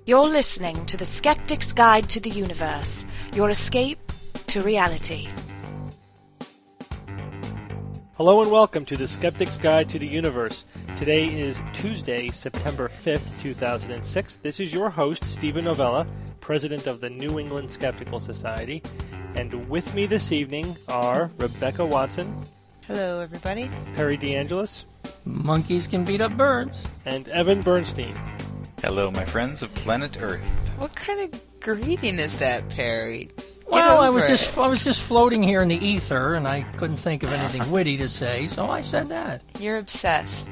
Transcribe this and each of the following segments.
You're listening to The Skeptic's Guide to the Universe, your escape to reality. Hello and welcome to The Skeptic's Guide to the Universe. Today is Tuesday, September 5th, 2006. This is your host, Stephen Novella, president of the New England Skeptical Society. And with me this evening are Rebecca Watson. Hello, everybody. Perry DeAngelis. Monkeys can beat up birds. And Evan Bernstein. Hello, my friends of planet Earth. What kind of greeting is that, Perry? Well, I was just floating here in the ether, and I couldn't think of anything witty to say, so I said that. You're obsessed.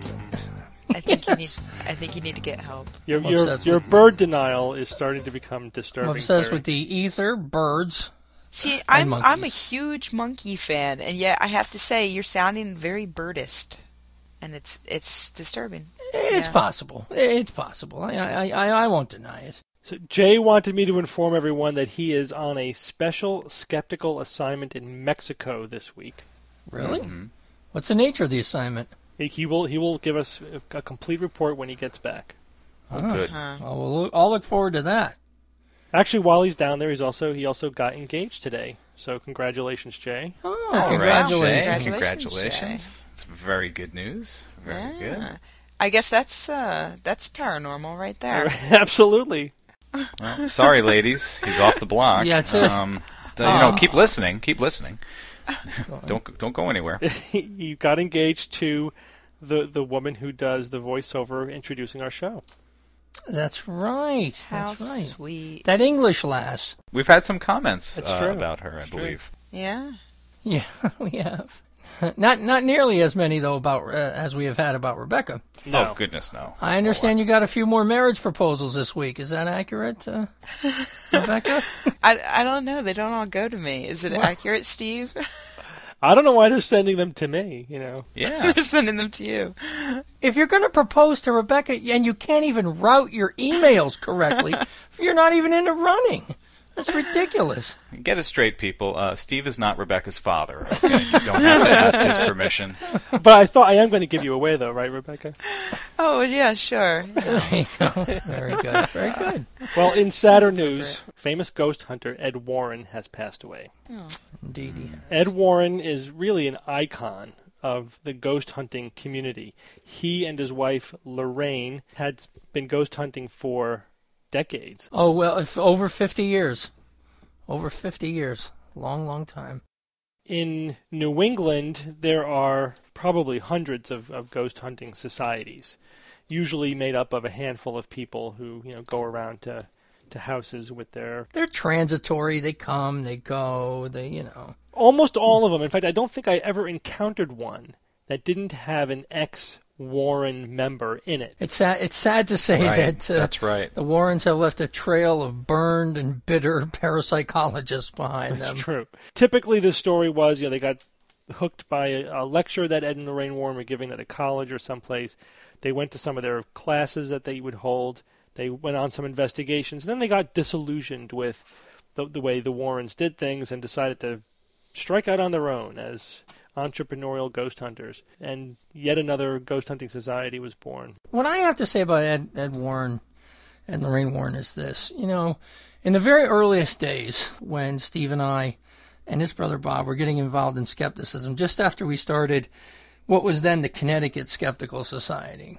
I think you need to get help. Your bird denial is starting to become disturbing. I'm obsessed Perry. with the ether, birds. See, I'm a huge monkey fan, and yet I have to say you're sounding very birdist, and it's disturbing. It's possible. It's possible. I won't deny it. So Jay wanted me to inform everyone that he is on a special skeptical assignment in Mexico this week. Really? Mm-hmm. What's the nature of the assignment? He will give us a complete report when he gets back. Oh, good. Well, I'll look forward to that. Actually, while he's down there, he also got engaged today. So congratulations, Jay. Oh, congratulations. Right. Congratulations. It's very good news. Very good. I guess that's paranormal right there. Absolutely. Well, sorry, ladies. He's off the block. Yeah, it's it. Keep listening. Keep listening. Don't go anywhere. He got engaged to the woman who does the voiceover introducing our show. That's right. How That's right. sweet. That English lass. We've had some comments true. about her, I believe. Yeah. Yeah, we have. Not nearly as many, though, about as we have had about Rebecca. No. Oh, goodness, no. I understand you got a few more marriage proposals this week. Is that accurate, Rebecca? I don't know. They don't all go to me. Is it accurate, Steve? I don't know why they're sending them to me, Yeah. They're sending them to you. If you're going to propose to Rebecca and you can't even route your emails correctly, you're not even in the running. That's ridiculous. Get it straight, people. Steve is not Rebecca's father. Okay? You don't have to ask his permission. But I thought I am going to give you away, though, right, Rebecca? Oh, yeah, sure. There you go. Very good. Very good. Well, in sadder news, famous ghost hunter Ed Warren has passed away. Oh. Indeed he has. Ed Warren is really an icon of the ghost hunting community. He and his wife, Lorraine, had been ghost hunting for decades. Oh, well, over 50 years. Over 50 years. Long, long time. In New England, there are probably hundreds of ghost hunting societies, usually made up of a handful of people who go around to houses with their... They're transitory. They come, they go, Almost all of them. In fact, I don't think I ever encountered one that didn't have an ex-Warren member in it. It's sad to say Right. that That's right. the Warrens have left a trail of burned and bitter parapsychologists behind them. That's true. Typically, the story was, they got hooked by a lecture that Ed and Lorraine Warren were giving at a college or someplace. They went to some of their classes that they would hold. They went on some investigations. Then they got disillusioned with the way the Warrens did things and decided to strike out on their own as entrepreneurial ghost hunters. And yet another ghost hunting society was born. What I have to say about Ed Warren and Lorraine Warren is this. In the very earliest days when Steve and I and his brother Bob were getting involved in skepticism, just after we started what was then the Connecticut Skeptical Society,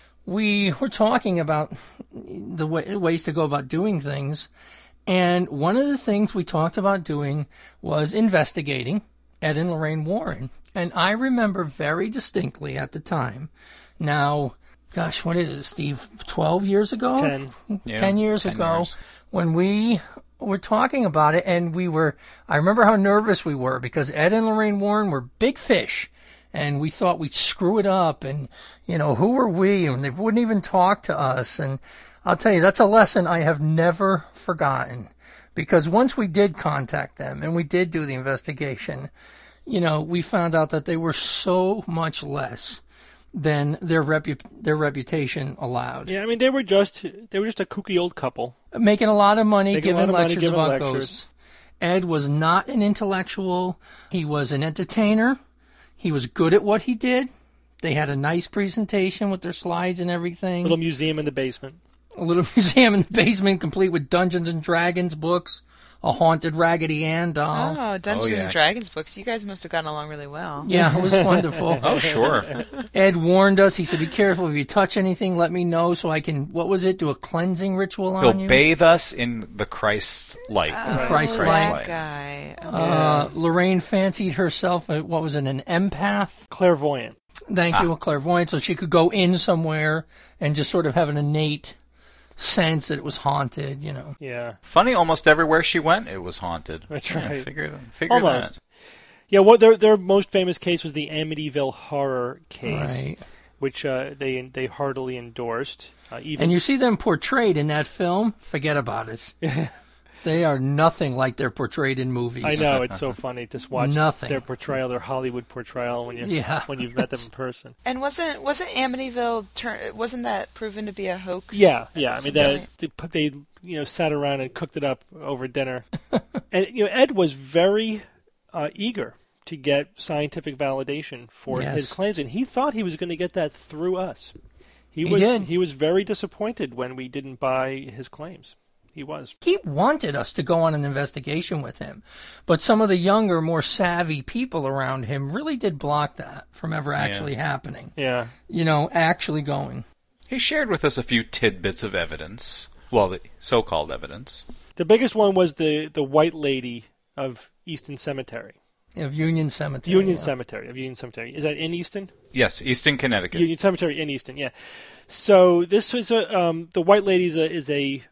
we were talking about the ways to go about doing things. And one of the things we talked about doing was investigating Ed and Lorraine Warren. And I remember very distinctly at the time, now, gosh, what is it, Steve, 12 years ago? 10. Yeah, 10 years 10 ago, years. when we were talking about it, and I remember how nervous we were, because Ed and Lorraine Warren were big fish, and we thought we'd screw it up, and, who were we? And they wouldn't even talk to us, and I'll tell you, that's a lesson I have never forgotten, because once we did contact them and we did do the investigation, we found out that they were so much less than their reputation allowed. Yeah, I mean, they were just a kooky old couple. Making a lot of money, giving lectures giving about lectures. ghosts. Ed was not an intellectual. He was an entertainer. He was good at what he did. They had a nice presentation with their slides and everything. Little museum in the basement. A little museum in the basement complete with Dungeons and Dragons books, a haunted Raggedy Ann doll. Oh, Dungeons and Dragons books. You guys must have gotten along really well. Yeah, it was wonderful. Oh, sure. Ed warned us. He said, be careful. If you touch anything, let me know so I can, what was it, do a cleansing ritual on you? He'll bathe us in the Christ's light. Christ's light. That guy. Okay. Lorraine fancied herself, an empath? Clairvoyant. Thank you, a clairvoyant, so she could go in somewhere and just sort of have an innate sense that it was haunted, Yeah. Funny, almost everywhere she went, it was haunted. That's Yeah, right. figure Almost. that. Yeah, what their most famous case was the Amityville horror case, Right. which they heartily endorsed. Even And you see them portrayed in that film, forget about it. They are nothing like they're portrayed in movies. I know, it's so funny to watch Nothing. their portrayal, their Hollywood portrayal when you've met them in person. And wasn't Amityville wasn't that proven to be a hoax? Yeah. I mean, they sat around and cooked it up over dinner, and Ed was very eager to get scientific validation for his claims, and he thought he was going to get that through us. He did. He was very disappointed when we didn't buy his claims. He was. He wanted us to go on an investigation with him, but some of the younger, more savvy people around him really did block that from ever actually happening. Yeah. Actually going. He shared with us a few tidbits of evidence. Well, the so-called evidence. The biggest one was the White Lady of Easton Cemetery. Of Union Cemetery. Cemetery. Is that in Easton? Yes, Easton, Connecticut. Union Cemetery in Easton, yeah. So this was the White Lady is a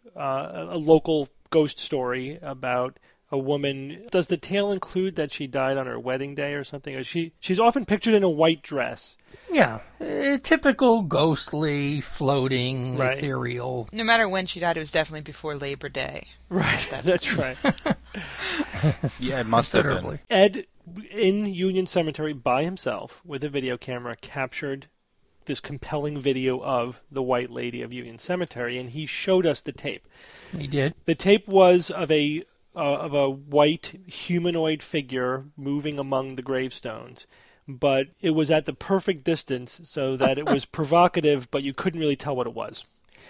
local ghost story about a woman. Does the tale include that she died on her wedding day or something? Or she's often pictured in a white dress. Yeah, typical ghostly, floating, Right. ethereal. No matter when she died, it was definitely before Labor Day. Right, that's right. Yeah, it must have been. Considerably. Ed, in Union Cemetery by himself with a video camera, captured this compelling video of the White Lady of Union Cemetery, and he showed us the tape. He did. The tape was of a white humanoid figure moving among the gravestones, but it was at the perfect distance so that it was provocative, but you couldn't really tell what it was.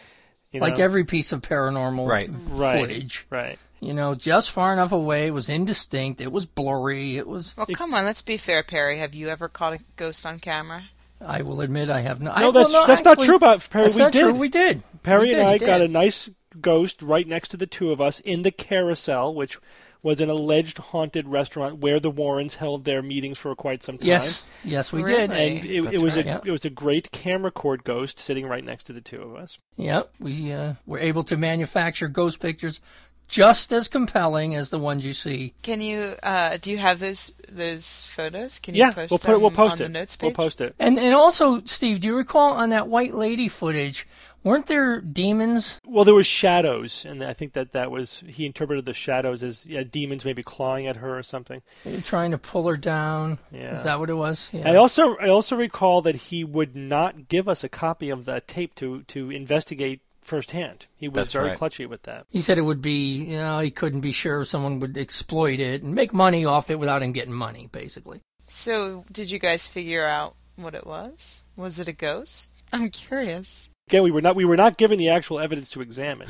Like every piece of paranormal footage. Right. Just far enough away. It was indistinct. It was blurry. It was. Well, come on, let's be fair, Perry. Have you ever caught a ghost on camera? I will admit I have not. No, that's not true about Perry. That's not true. We did. Perry and I got a nice ghost right next to the two of us in the Carousel, which was an alleged haunted restaurant where the Warrens held their meetings for quite some time. Yes, we Really? did. And it was right. it was a great camera cord ghost sitting right next to the two of us. Yep, we were able to manufacture ghost pictures just as compelling as the ones you see. Can you? Do you have those photos? Can you post we'll post on it. the notes page? We'll post it. And also, Steve, do you recall on that White Lady footage, weren't there demons? Well, there was shadows, and I think that was he interpreted the shadows as demons maybe clawing at her or something. Trying to pull her down. Yeah. Is that what it was? Yeah. I also recall that he would not give us a copy of that tape to investigate firsthand. He was That's very right. Uh, clutchy with that. He said it would be, he couldn't be sure if someone would exploit it and make money off it without him getting money, basically. So, did you guys figure out what it was? Was it a ghost? I'm curious. Again, we were not given the actual evidence to examine,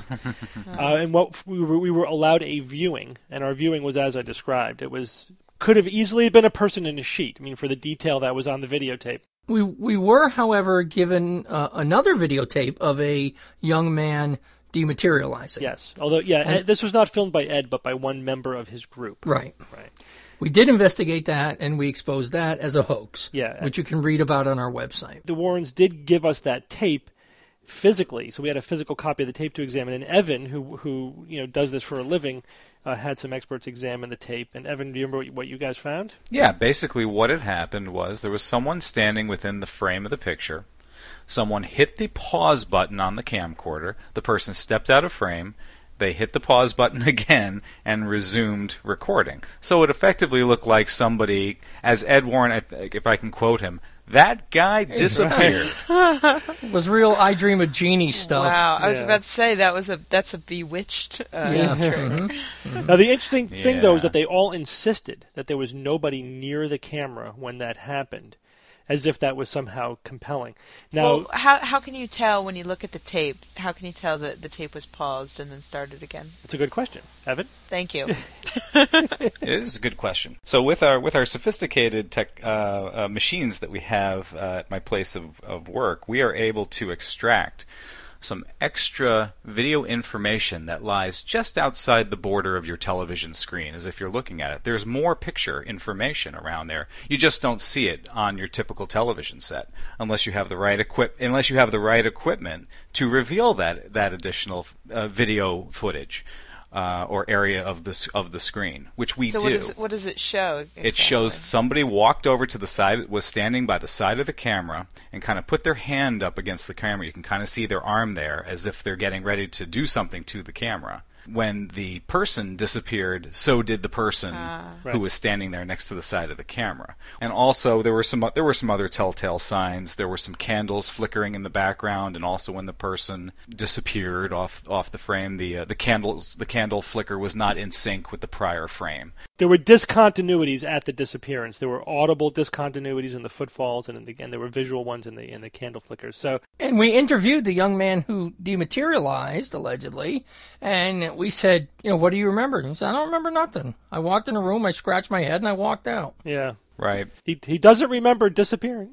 and what we were allowed a viewing, and our viewing was as I described. It could have easily been a person in a sheet. I mean, for the detail that was on the videotape. We were, however, given another videotape of a young man dematerializing. Yes, although this was not filmed by Ed, but by one member of his group. Right. Right. We did investigate that, and we exposed that as a hoax, Yeah. which you can read about on our website. The Warrens did give us that tape physically, so we had a physical copy of the tape to examine. And Evan, who does this for a living, had some experts examine the tape. And Evan, do you remember what you guys found? Yeah, basically what had happened was there was someone standing within the frame of the picture. Someone hit the pause button on the camcorder. The person stepped out of frame. They hit the pause button again and resumed recording. So it effectively looked like somebody, as Ed Warren, if I can quote him, that guy disappeared. It was real I Dream of Jeannie stuff. Wow, I was Yeah. about to say that's a bewitched trick. Now, the interesting thing, though, is that they all insisted that there was nobody near the camera when that happened. as if that was somehow compelling. Now, well, how can you tell when you look at the tape? How can you tell that the tape was paused and then started again? it's a good question, Evan. Thank you. It is a good question. So with our sophisticated tech machines that we have at my place of work, we are able to extract some extra video information that lies just outside the border of your television screen, as if you're looking at it. There's more picture information around there. You just don't see it on your typical television set unless you have the right equipment to reveal that additional video footage. Or area of the screen, which we do. So what does it show? Exactly? It shows somebody walked over to the side, was standing by the side of the camera, and kind of put their hand up against the camera. You can kind of see their arm there, as if they're getting ready to do something to the camera. When the person disappeared, so did the person who was standing there next to the side of the camera. And also, there were some other telltale signs. There were some candles flickering in the background, and also when the person disappeared off the frame, the candle flicker was not in sync with the prior frame. There were discontinuities at the disappearance. There were audible discontinuities in the footfalls, and again, there were visual ones in the candle flickers. So, and we interviewed the young man who dematerialized, allegedly, and we said, what do you remember? He said, I don't remember nothing. I walked in a room, I scratched my head, and I walked out. Yeah. Right. He doesn't remember disappearing.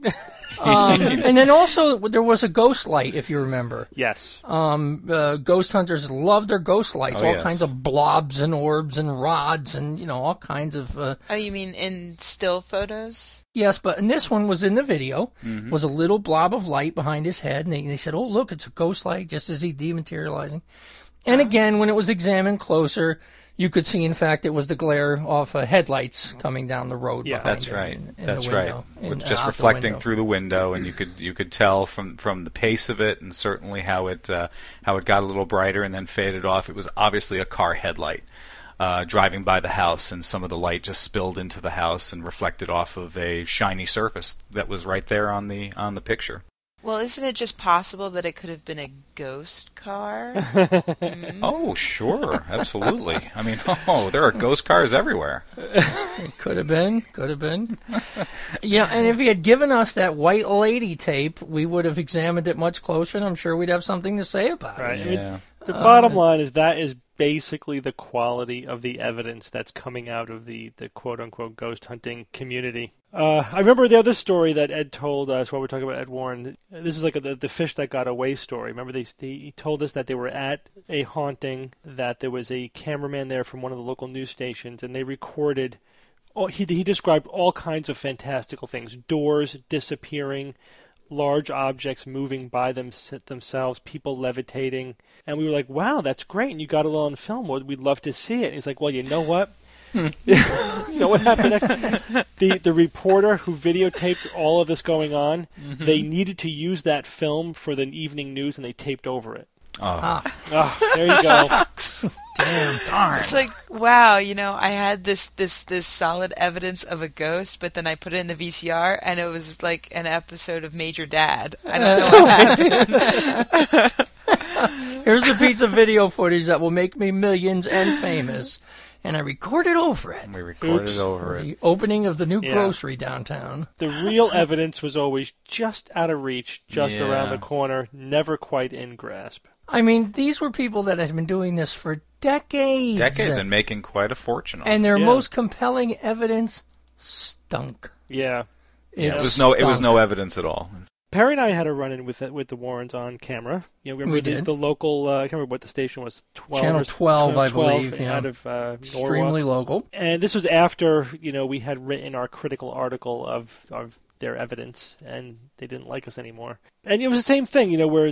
And then also, there was a ghost light, if you remember. Yes. Ghost hunters love their ghost lights. Oh, all yes. kinds of blobs and orbs and rods and, all kinds of... Oh, you mean in still photos? Yes, but and this one was in the video. Was a little blob of light behind his head. And they said, oh, look, it's a ghost light, just as he's dematerializing. And again, when it was examined closer... You could see, in fact, it was the glare of headlights coming down the road. Yeah, behind that's him right. in That's the right. window, Just reflecting through the window, and you could tell from the pace of it, and certainly how it got a little brighter and then faded off. It was obviously a car headlight driving by the house, and some of the light just spilled into the house and reflected off of a shiny surface that was right there on the picture. Well, isn't it just possible that it could have been a ghost car? Oh, sure. Absolutely. I mean, there are ghost cars everywhere. It could have been. Yeah, and if he had given us that White Lady tape, we would have examined it much closer, and I'm sure we'd have something to say about Right. it. I mean, the bottom line is that is basically the quality of the evidence that's coming out of the quote-unquote ghost hunting community. I remember the other story that Ed told us while we were talking about Ed Warren. This is like the fish that got away story. Remember, he told us that they were at a haunting, that there was a cameraman there from one of the local news stations, and they recorded... He described all kinds of fantastical things. Doors disappearing, large objects moving by themselves, people levitating. And we were like, wow, that's great. And you got it all on film. Well, we'd love to see it. And he's like, well, you know what? You know what happened next? The reporter who videotaped all of this going on, they needed to use that film for the evening news, and they taped over it. There you go. Damn, darn. It's like, wow, I had this solid evidence of a ghost, but then I put it in the VCR, and it was like an episode of Major Dad. I don't know what happened. Here's a piece of video footage that will make me millions and famous. And I recorded over it. We recorded over it. The opening of the new grocery downtown. The real evidence was always just out of reach, just around the corner, never quite in grasp. I mean, these were people that had been doing this for decades. And making quite a fortune on it. And their most compelling evidence stunk. Yeah. It was no evidence at all. Perry and I had a run-in with the Warrens on camera. Remember we did. The local, I can't remember what the station was, 12 Channel 12, I believe. out of extremely Norwalk. local. And this was after, we had written our critical article of their evidence, and they didn't like us anymore. And it was the same thing, where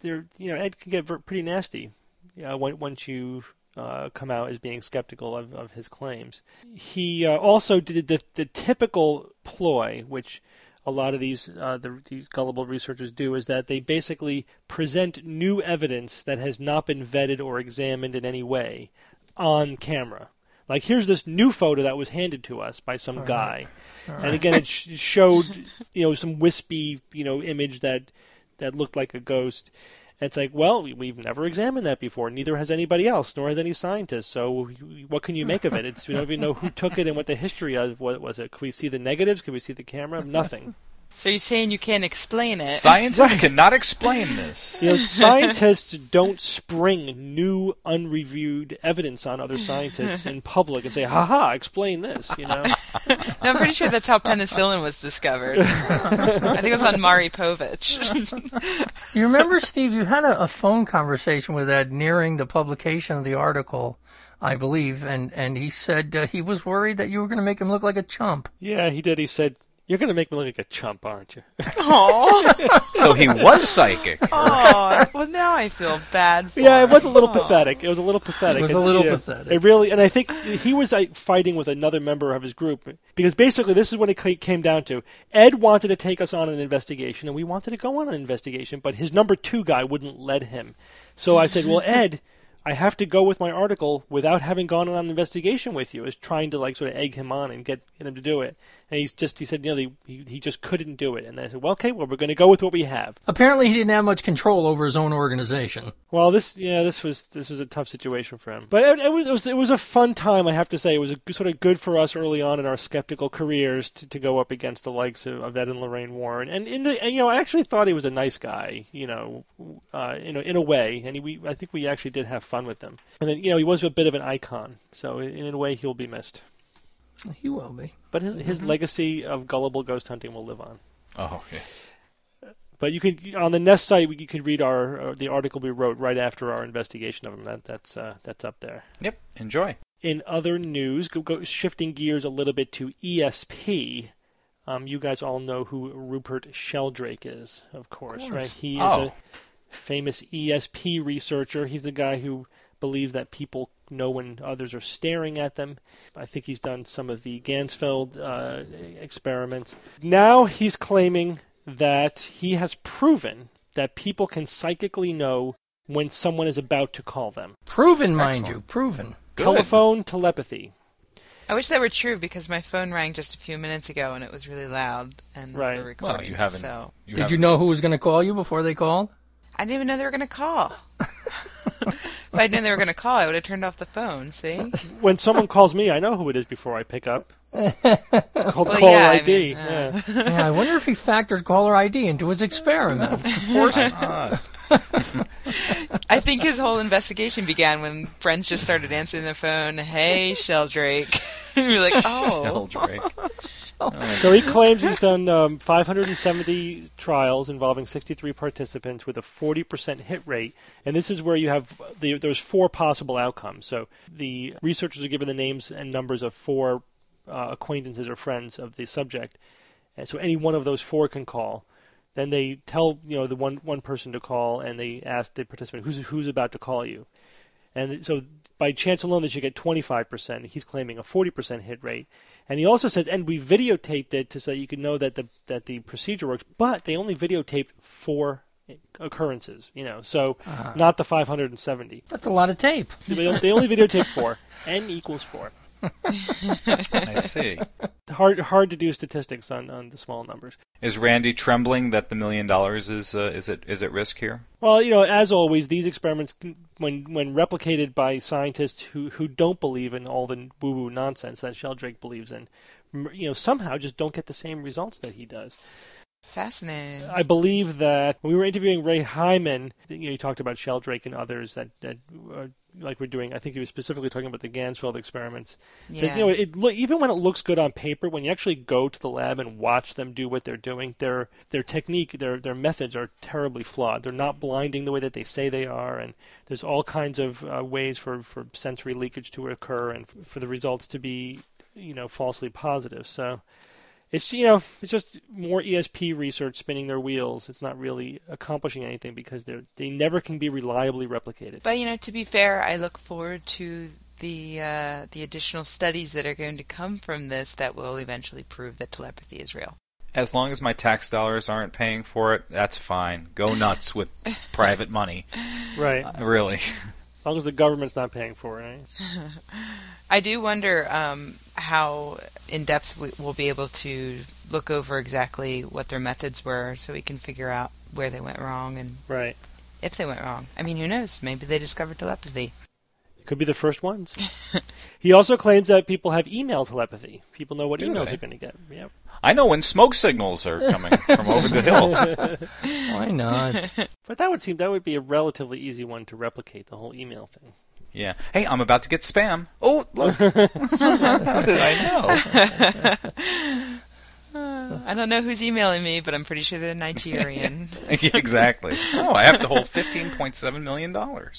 Ed can get pretty nasty once you come out as being skeptical of his claims. He also did the typical ploy, which a lot of these gullible researchers do, is that they basically present new evidence that has not been vetted or examined in any way on camera. Like, here's this new photo that was handed to us by some guy. Right. And again, it showed, some wispy, image that looked like a ghost. And it's like, well, we've never examined that before. Neither has anybody else, nor has any scientist. So what can you make of it? We don't even know who took it and what the history of what was it. Could we see the negatives? Could we see the camera? Nothing. So you're saying you can't explain it? Scientists cannot explain this. Scientists don't spring new, unreviewed evidence on other scientists in public and say, "Ha, explain this." No, I'm pretty sure that's how penicillin was discovered. I think it was on Maury Povich. You remember, Steve, you had a phone conversation with Ed nearing the publication of the article, I believe, and he said he was worried that you were going to make him look like a chump. Yeah, he did. He said, "You're going to make me look like a chump, aren't you?" Aww. So he was psychic. Aww. Well, now I feel bad for Yeah, it was a little him. pathetic. It was a little pathetic. Pathetic. It really, and I think he was fighting with another member of his group because basically this is what it came down to. Ed wanted to take us on an investigation, and we wanted to go on an investigation, but his number 2 guy wouldn't let him. So I said, "Well, Ed, I have to go with my article without having gone on an investigation with you," is trying to sort of egg him on and get him to do it. And he said, he just couldn't do it. And then I said, "Well, okay, we're going to go with what we have." Apparently, he didn't have much control over his own organization. Well, this was a tough situation for him. But it was a fun time, I have to say. It was sort of good for us early on in our skeptical careers to go up against the likes of Ed and Lorraine Warren. And I actually thought he was a nice guy, in a way. And I think we actually did have fun with him. And then, he was a bit of an icon. So in a way, he'll be missed. He will be. But his legacy of gullible ghost hunting will live on. Oh, yeah. But you could, on the Nest site, you could read the article we wrote right after our investigation of him. That's up there. Yep. Enjoy. In other news, shifting gears a little bit to ESP. You guys all know who Rupert Sheldrake is, of course, right? He is a famous ESP researcher. He's the guy who believes that people know when others are staring at them. I think he's done some of the Ganzfeld experiments. Now he's claiming that he has proven that people can psychically know when someone is about to call them. Proven, mind you. Proven. Good. Telephone telepathy. I wish that were true because my phone rang just a few minutes ago and it was really loud and we were recording. Well, you haven't. So. Did you know who was going to call you before they called? I didn't even know they were going to call. If I'd known they were going to call, I would have turned off the phone, see? When someone calls me, I know who it is before I pick up. It's called caller ID. Yeah, I wonder if he factored caller ID into his experiments. Of course not. I think his whole investigation began when friends just started answering their phone. "Hey, Sheldrake." And you're like, "Oh." Sheldrake. So he claims he's done 570 trials involving 63 participants with a 40% hit rate. And this is where you have there's 4 possible outcomes. So the researchers are given the names and numbers of 4 acquaintances or friends of the subject. And so any one of those 4 can call. Then they tell the one person to call, and they ask the participant who's about to call you. And so by chance alone, they should get 25%. He's claiming a 40% hit rate. And he also says, and we videotaped it so that you can know that the procedure works, but they only videotaped 4 occurrences, so not the 570. That's a lot of tape. They only videotaped 4. N equals 4. I see. Hard to do statistics on the small numbers. Is Randy trembling that the $1 million is at risk here? Well, as always, these experiments, when replicated by scientists who don't believe in all the woo-woo nonsense that Sheldrake believes in, somehow just don't get the same results that he does. Fascinating. I believe that when we were interviewing Ray Hyman, you talked about Sheldrake and others that like we're doing. I think he was specifically talking about the Ganzfeld experiments. Yeah. So, even when it looks good on paper, when you actually go to the lab and watch them do what they're doing, their technique, their methods are terribly flawed. They're not blinding the way that they say they are, and there's all kinds of ways for sensory leakage to occur and for the results to be falsely positive. So. It's it's just more ESP research spinning their wheels. It's not really accomplishing anything because they never can be reliably replicated. But to be fair, I look forward to the additional studies that are going to come from this that will eventually prove that telepathy is real. As long as my tax dollars aren't paying for it, that's fine. Go nuts with private money. Right. Really. As long as the government's not paying for it. Right? I do wonder how in-depth we'll be able to look over exactly what their methods were so we can figure out where they went wrong and if they went wrong. I mean, who knows? Maybe they discovered telepathy. Could be the first ones. He also claims that people have email telepathy. People know what emails they're going to get. Yep. I know when smoke signals are coming from over the hill. Why not? But that would be a relatively easy one to replicate, the whole email thing. Yeah. Hey, I'm about to get spam. Oh, look. How did I know? I don't know who's emailing me, but I'm pretty sure they're Nigerian. Yeah, exactly. Oh, I have to hold $15.7 million.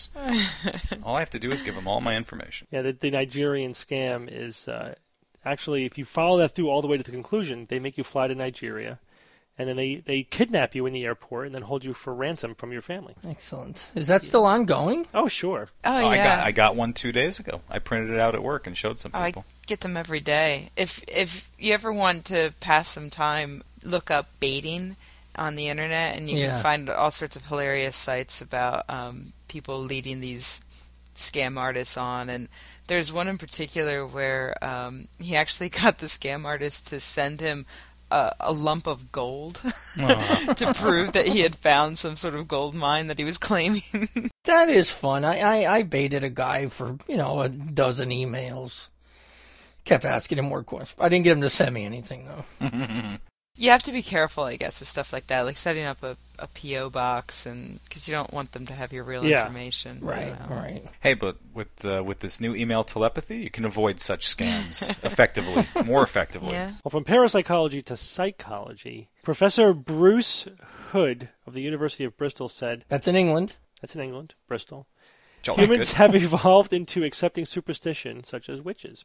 All I have to do is give them all my information. Yeah, the Nigerian scam is actually, if you follow that through all the way to the conclusion, they make you fly to Nigeria, and then they kidnap you in the airport and then hold you for ransom from your family. Excellent. Is that still ongoing? Oh, sure. Oh, yeah. I got one 2 days ago. I printed it out at work and showed some people. I get them every day. If you ever want to pass some time, look up baiting on the internet, and you can find all sorts of hilarious sites about people leading these scam artists on. And there's one in particular where he actually got the scam artist to send him a lump of gold to prove that he had found some sort of gold mine that he was claiming. That is fun. I baited a guy for, a dozen emails. Kept asking him more questions. I didn't get him to send me anything, though. You have to be careful, I guess, with stuff like that, like setting up a P.O. box, and because you don't want them to have your real information. Right, right. Hey, but with this new email telepathy, you can avoid such scams effectively, more effectively. Yeah. Well, from parapsychology to psychology, Professor Bruce Hood of the University of Bristol said... That's in England. That's in England, Bristol. Humans have evolved into accepting superstition, such as witches.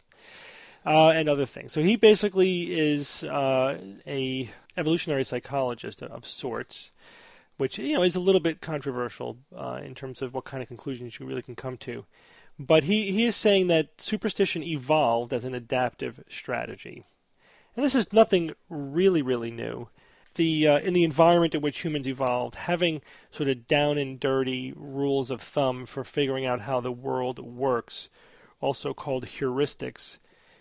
And other things. So he basically is a evolutionary psychologist of sorts, which is a little bit controversial in terms of what kind of conclusions you really can come to. But he is saying that superstition evolved as an adaptive strategy, and this is nothing really, really new. In the environment in which humans evolved, having sort of down and dirty rules of thumb for figuring out how the world works, also called heuristics,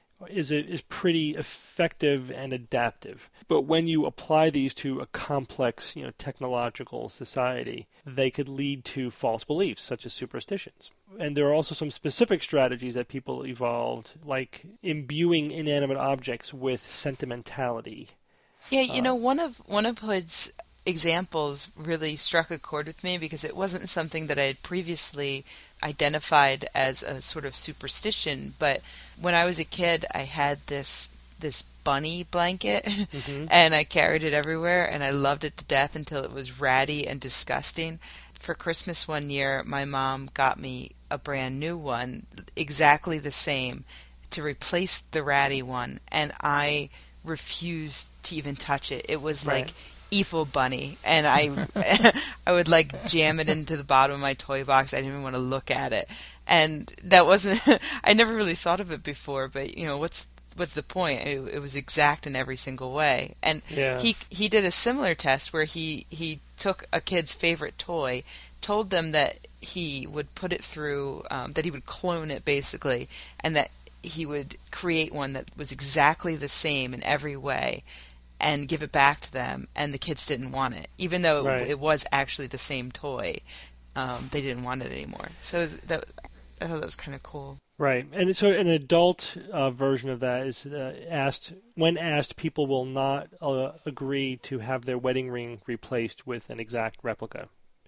is pretty effective and adaptive. But when you apply these to a complex, technological society, they could lead to false beliefs, such as superstitions. And there are also some specific strategies that people evolved, like imbuing inanimate objects with sentimentality. Yeah, one of Hood's examples really struck a chord with me because it wasn't something that I had previously identified as a sort of superstition, but when I was a kid I had this bunny blanket and I carried it everywhere and I loved it to death until it was ratty and disgusting. For Christmas one year my mom got me a brand new one, exactly the same, to replace the ratty one, and I refused to even touch it. It was like evil bunny, and I would jam it into the bottom of my toy box. I didn't even want to look at it, and that wasn't I never really thought of it before, but what's the point? It was exact in every single way. And he did a similar test where he took a kid's favorite toy, told them that he would put it through that he would clone it basically, and that he would create one that was exactly the same in every way and give it back to them, and the kids didn't want it. Even though it was actually the same toy, they didn't want it anymore. So I thought that was kind of cool. Right. And so an adult version of that is when asked, people will not agree to have their wedding ring replaced with an exact replica.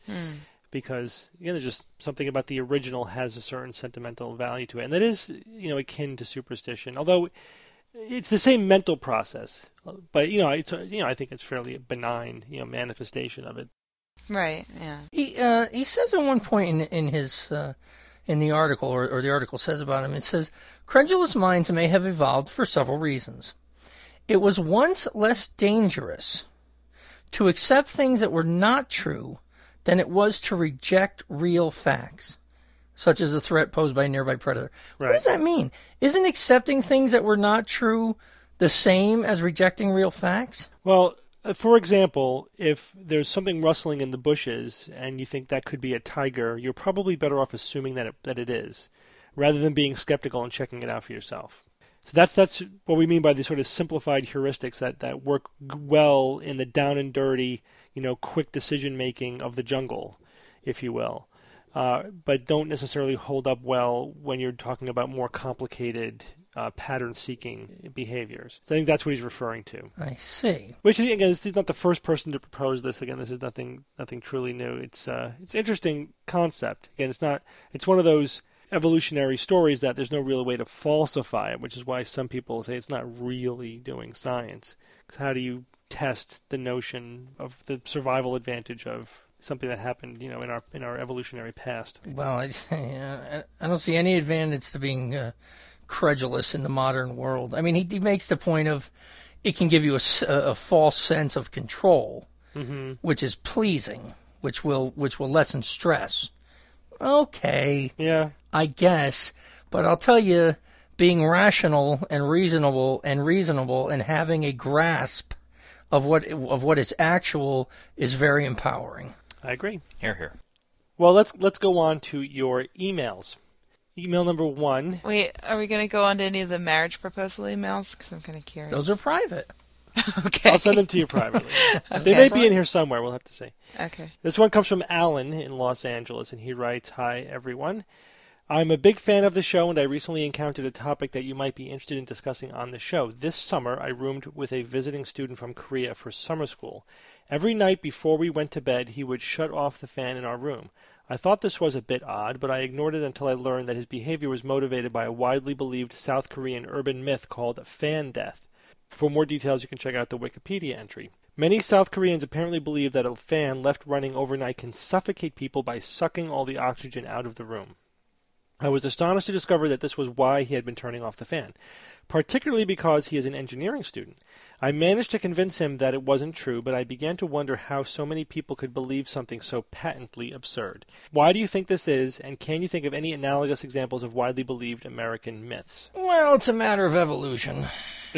Because, there's just something about the original has a certain sentimental value to it. And that is, akin to superstition. Although it's the same mental process. But, I think it's fairly benign, manifestation of it. Right, yeah. He says at one point in his in the article, or the article says about him, it says, credulous minds may have evolved for several reasons. It was once less dangerous to accept things that were not true than it was to reject real facts, such as a threat posed by a nearby predator. Right. What does that mean? Isn't accepting things that were not true the same as rejecting real facts? Well, for example, if there's something rustling in the bushes and you think that could be a tiger, you're probably better off assuming that it is, rather than being skeptical and checking it out for yourself. So that's what we mean by the sort of simplified heuristics that work well in the down and dirty, quick decision making of the jungle, if you will, but don't necessarily hold up well when you're talking about more complicated pattern-seeking behaviors. So I think that's what he's referring to. I see. Which, again, this is not the first person to propose this. Again, this is nothing truly new. It's interesting concept. Again, it's one of those evolutionary stories that there's no real way to falsify it, which is why some people say it's not really doing science. Because how do you test the notion of the survival advantage of something that happened, in our evolutionary past? Well, I don't see any advantage to being credulous in the modern world. I mean, he makes the point of it can give you a false sense of control, which is pleasing, which will lessen stress. Okay, Yeah. I guess, but I'll tell you, being rational and reasonable and having a grasp of what is actual is very empowering. I agree. Here, here. Well, let's go on to your emails. Email number 1. Wait, are we going to go on to any of the marriage proposal emails? Because I'm kind of curious. Those are private. Okay. I'll send them to you privately. Okay. They may be in here somewhere. We'll have to see. Okay. This one comes from Alan in Los Angeles, and he writes, "Hi, everyone. I'm a big fan of the show, and I recently encountered a topic that you might be interested in discussing on the show. This summer, I roomed with a visiting student from Korea for summer school. Every night before we went to bed, he would shut off the fan in our room. I thought this was a bit odd, but I ignored it until I learned that his behavior was motivated by a widely believed South Korean urban myth called fan death. For more details, you can check out the Wikipedia entry. Many South Koreans apparently believe that a fan left running overnight can suffocate people by sucking all the oxygen out of the room. I was astonished to discover that this was why he had been turning off the fan, particularly because he is an engineering student. I managed to convince him that it wasn't true, but I began to wonder how so many people could believe something so patently absurd. Why do you think this is, and can you think of any analogous examples of widely believed American myths?" Well, it's a matter of evolution.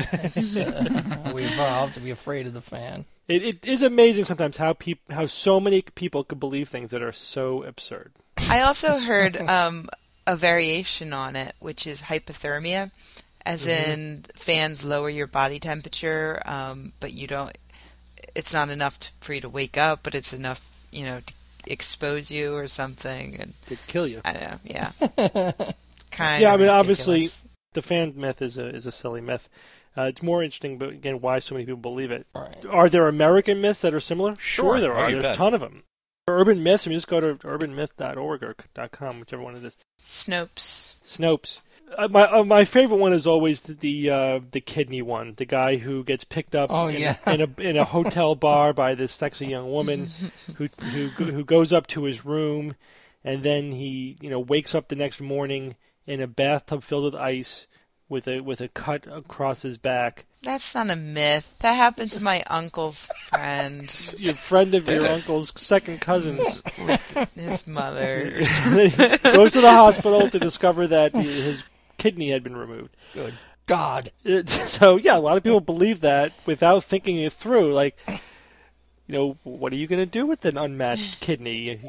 We evolved to be afraid of the fan. It is amazing sometimes how so many people could believe things that are so absurd. I also heard a variation on it, which is hypothermia, as in fans lower your body temperature, but you don't. It's not enough for you to wake up, but it's enough, to expose you or something, and To kill you. I don't know. Yeah, it's kind. Yeah, of I mean, ridiculous. obviously, the fan myth is a silly myth. It's more interesting, but again, why so many people believe it. Right. Are there American myths that are similar? Sure there Oh, are. you There's a bet. ton of them. Urban myths, I mean, just go to urbanmyth.org or .com, whichever one it is. Snopes. Snopes. My favorite one is always the kidney one. The guy who gets picked up in a hotel bar by this sexy young woman who goes up to his room, and then he wakes up the next morning in a bathtub filled with ice with a cut across his back. That's not a myth. That happened to my uncle's friend, Your friend of your uncle's second cousin's his mother. goes to the hospital to discover that his kidney had been removed. Good God. So yeah, a lot of people believe that without thinking it through. Like, what are you going to do with an unmatched kidney?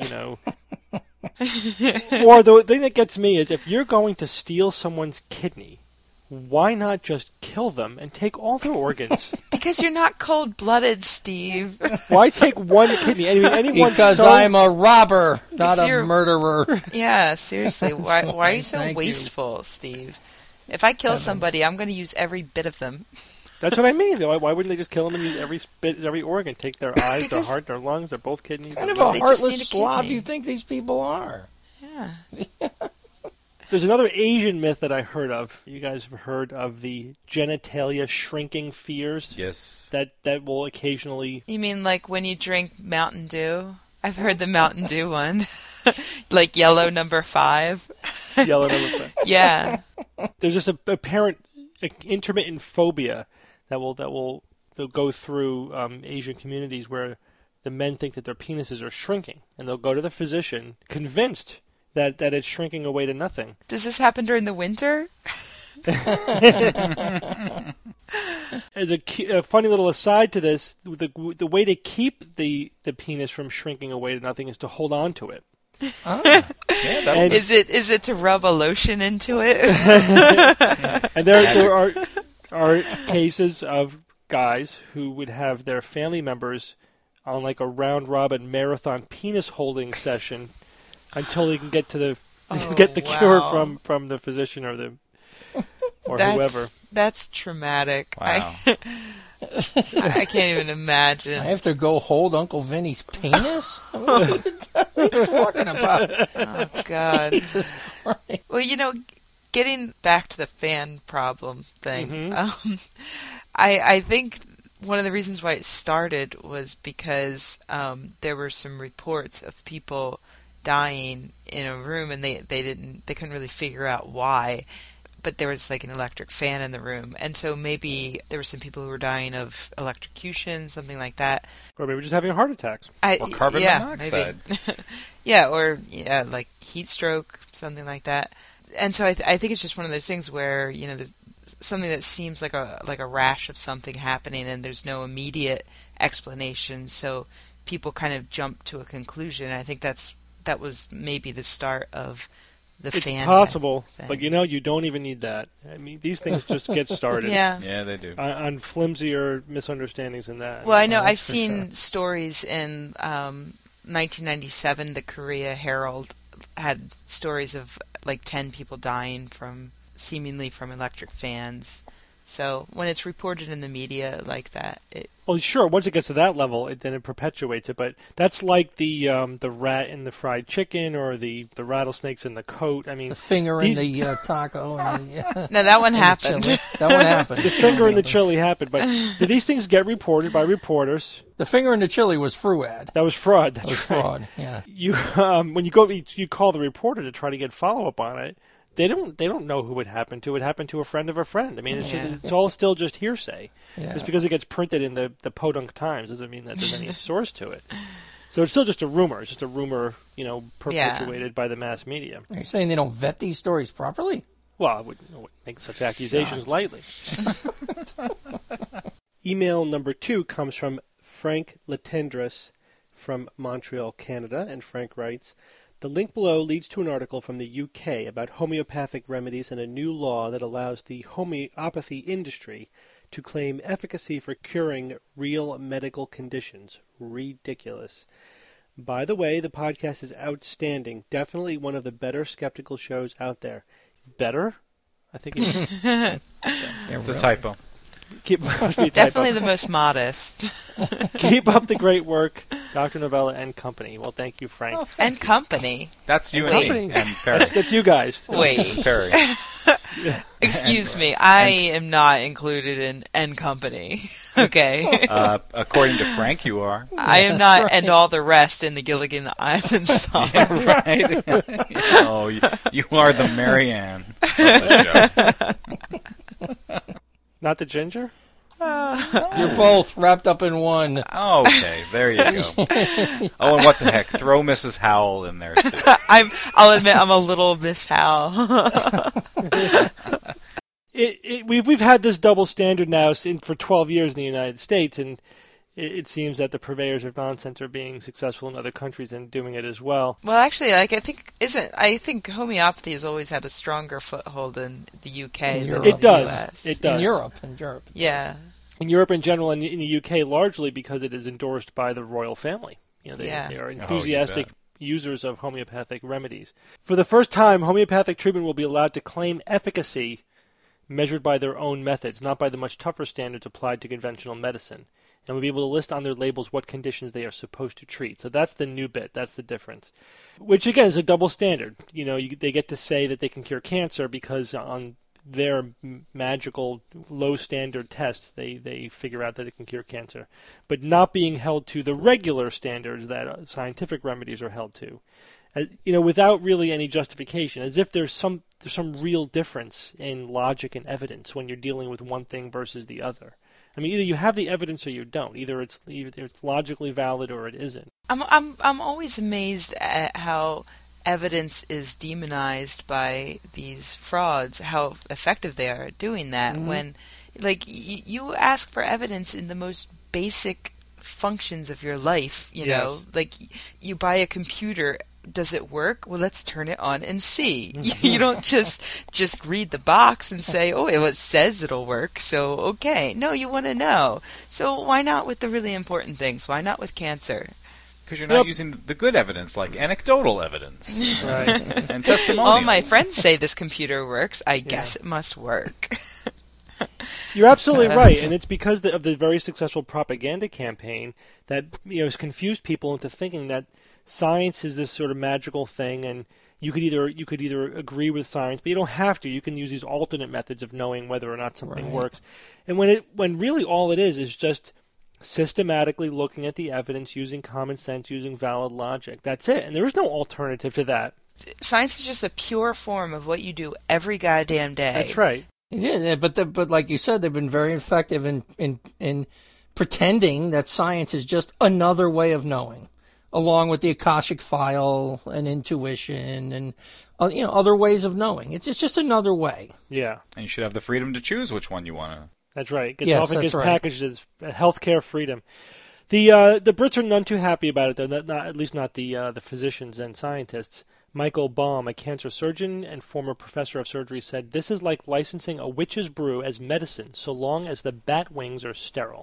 Or the thing that gets me is if you're going to steal someone's kidney, why not just kill them and take all their organs? Because you're not cold-blooded, Steve. Why take one kidney? Anyone Because I'm a robber, not Because a you're- murderer. Yeah, seriously. Why are you so Thank you. wasteful, Steve? If I kill somebody, I'm going to use every bit of them. That's what I mean. Why wouldn't they just kill them and use every organ? Take their eyes, their Because- heart, their lungs, their both kidneys. What kind of their a They just need heartless a slob kidney. do you think these people are? Yeah. There's another Asian myth that I heard of. You guys have heard of the genitalia shrinking fears? Yes. That will occasionally... You mean like when you drink Mountain Dew? I've heard the Mountain Dew one. Like yellow number 5. yell at them. Yeah. There's this apparent intermittent phobia that will go through Asian communities where the men think that their penises are shrinking, and they'll go to the physician convinced that it's shrinking away to nothing. Does this happen during the winter? As a funny little aside to this, the way to keep the penis from shrinking away to nothing is to hold on to it. And, Is it to rub a lotion into it? and there are cases of guys who would have their family members on like a round robin marathon penis holding session until they can get to the cure wow. from the physician or or whoever. That's traumatic. Wow. I can't even imagine. I have to go hold Uncle Vinny's penis? What are you talking about? Oh, God. Jesus Christ. Well, getting back to the fan problem thing, I think one of the reasons why it started was because there were some reports of people dying in a room, and they couldn't really figure out why. But there was like an electric fan in the room, and so maybe there were some people who were dying of electrocution, something like that. Or maybe just having heart attacks. Or carbon monoxide. Maybe. Like heat stroke, something like that. And so I think it's just one of those things where there's something that seems like a rash of something happening, and there's no immediate explanation, so people kind of jump to a conclusion. I think that was maybe the start of the fan. It's possible, thing. but you don't even need that. I mean, these things just get started. Yeah, they do. On flimsier misunderstandings than that. Well, I know I've seen stories in 1997. The Korea Herald had stories of like 10 people dying seemingly from electric fans. So when it's reported in the media like that, Well, sure. Once it gets to that level, then it perpetuates it. But that's like the rat in the fried chicken, or the rattlesnakes in the coat. I mean, The finger in the taco. And no, that one happened. chili. That one happened. the finger in the chili happened. But do these things get reported by reporters? The finger in the chili was Fruad. That was fraud. That's That was right. fraud, yeah. You when you call the reporter to try to get follow up on it. They don't know who it happened to. It happened to a friend of a friend. I mean, it's all still just hearsay. Yeah. Just because it gets printed in the Podunk Times doesn't mean that there's any source to it. So it's still just a rumor. It's just a rumor, perpetuated by the mass media. Are you saying they don't vet these stories properly? Well, I wouldn't make such accusations lightly. Email number 2 comes from Frank Latendresse from Montreal, Canada, and Frank writes, "The link below leads to an article from the UK about homeopathic remedies and a new law that allows the homeopathy industry to claim efficacy for curing real medical conditions. Ridiculous. By the way, the podcast is outstanding. Definitely one of the better skeptical shows out there." Better? I think it's It's a typo. Definitely the most modest. Keep up the great work, Dr. Novella and company. Well, thank you, Frank. And company. That's you Wait. and me and Perry. That's you guys. Wait. Perry. Excuse me. I am not included in N Company. Okay. According to Frank, you are. I am not, and all the rest in the Gilligan Island song. Right? Oh, you are the Marianne of the show. Not the ginger? You're both wrapped up in one. Okay, there you go. Oh, and what the heck? Throw Mrs. Howell in there, too. I'll admit I'm a little Miss Hal. We've had this double standard now for 12 years in the United States, and it seems that the purveyors of nonsense are being successful in other countries and doing it as well. Well, actually, I think homeopathy has always had a stronger foothold in the UK than Europe. in It does. the US. It does. In Europe. Yeah. In Europe in general, and in the UK largely because it is endorsed by the royal family. They are enthusiastic users of homeopathic remedies. For the first time, homeopathic treatment will be allowed to claim efficacy measured by their own methods, not by the much tougher standards applied to conventional medicine. And we'll be able to list on their labels what conditions they are supposed to treat. So that's the new bit. That's the difference. Which, again, is a double standard. They get to say that they can cure cancer because on their magical low-standard tests, they figure out that it can cure cancer. But not being held to the regular standards that scientific remedies are held to. Without really any justification, as if there's some real difference in logic and evidence when you're dealing with one thing versus the other. I mean, either you have the evidence or you don't. Either it's logically valid or it isn't. I'm always amazed at how evidence is demonized by these frauds. How effective they are at doing that. Mm-hmm. When, you ask for evidence in the most basic functions of your life. You know, like you buy a computer. Does it work? Well, let's turn it on and see. You don't just read the box and say, oh, it says it'll work, so okay. No, you want to know. So why not with the really important things? Why not with cancer? Because you're not using the good evidence, like anecdotal evidence. Right. And testimonials. All my friends say this computer works. I guess it must work. You're absolutely right, and it's because of the very successful propaganda campaign that has confused people into thinking that science is this sort of magical thing, and you could either agree with science, but you don't have to. You can use these alternate methods of knowing whether or not something works, and when really all it is just systematically looking at the evidence, using common sense, using valid logic. That's it, and there is no alternative to that. Science is just a pure form of what you do every goddamn day. That's right. Yeah, but like you said, they've been very effective in pretending that science is just another way of knowing, along with the Akashic file and intuition and other ways of knowing. It's just another way. Yeah, and you should have the freedom to choose which one you want to. That's right. It Yes, gets right. packaged as healthcare freedom. The Brits are none too happy about it, though. Not at least not the physicians and scientists. Michael Baum, a cancer surgeon and former professor of surgery, said, "This is like licensing a witch's brew as medicine, so long as the bat wings are sterile."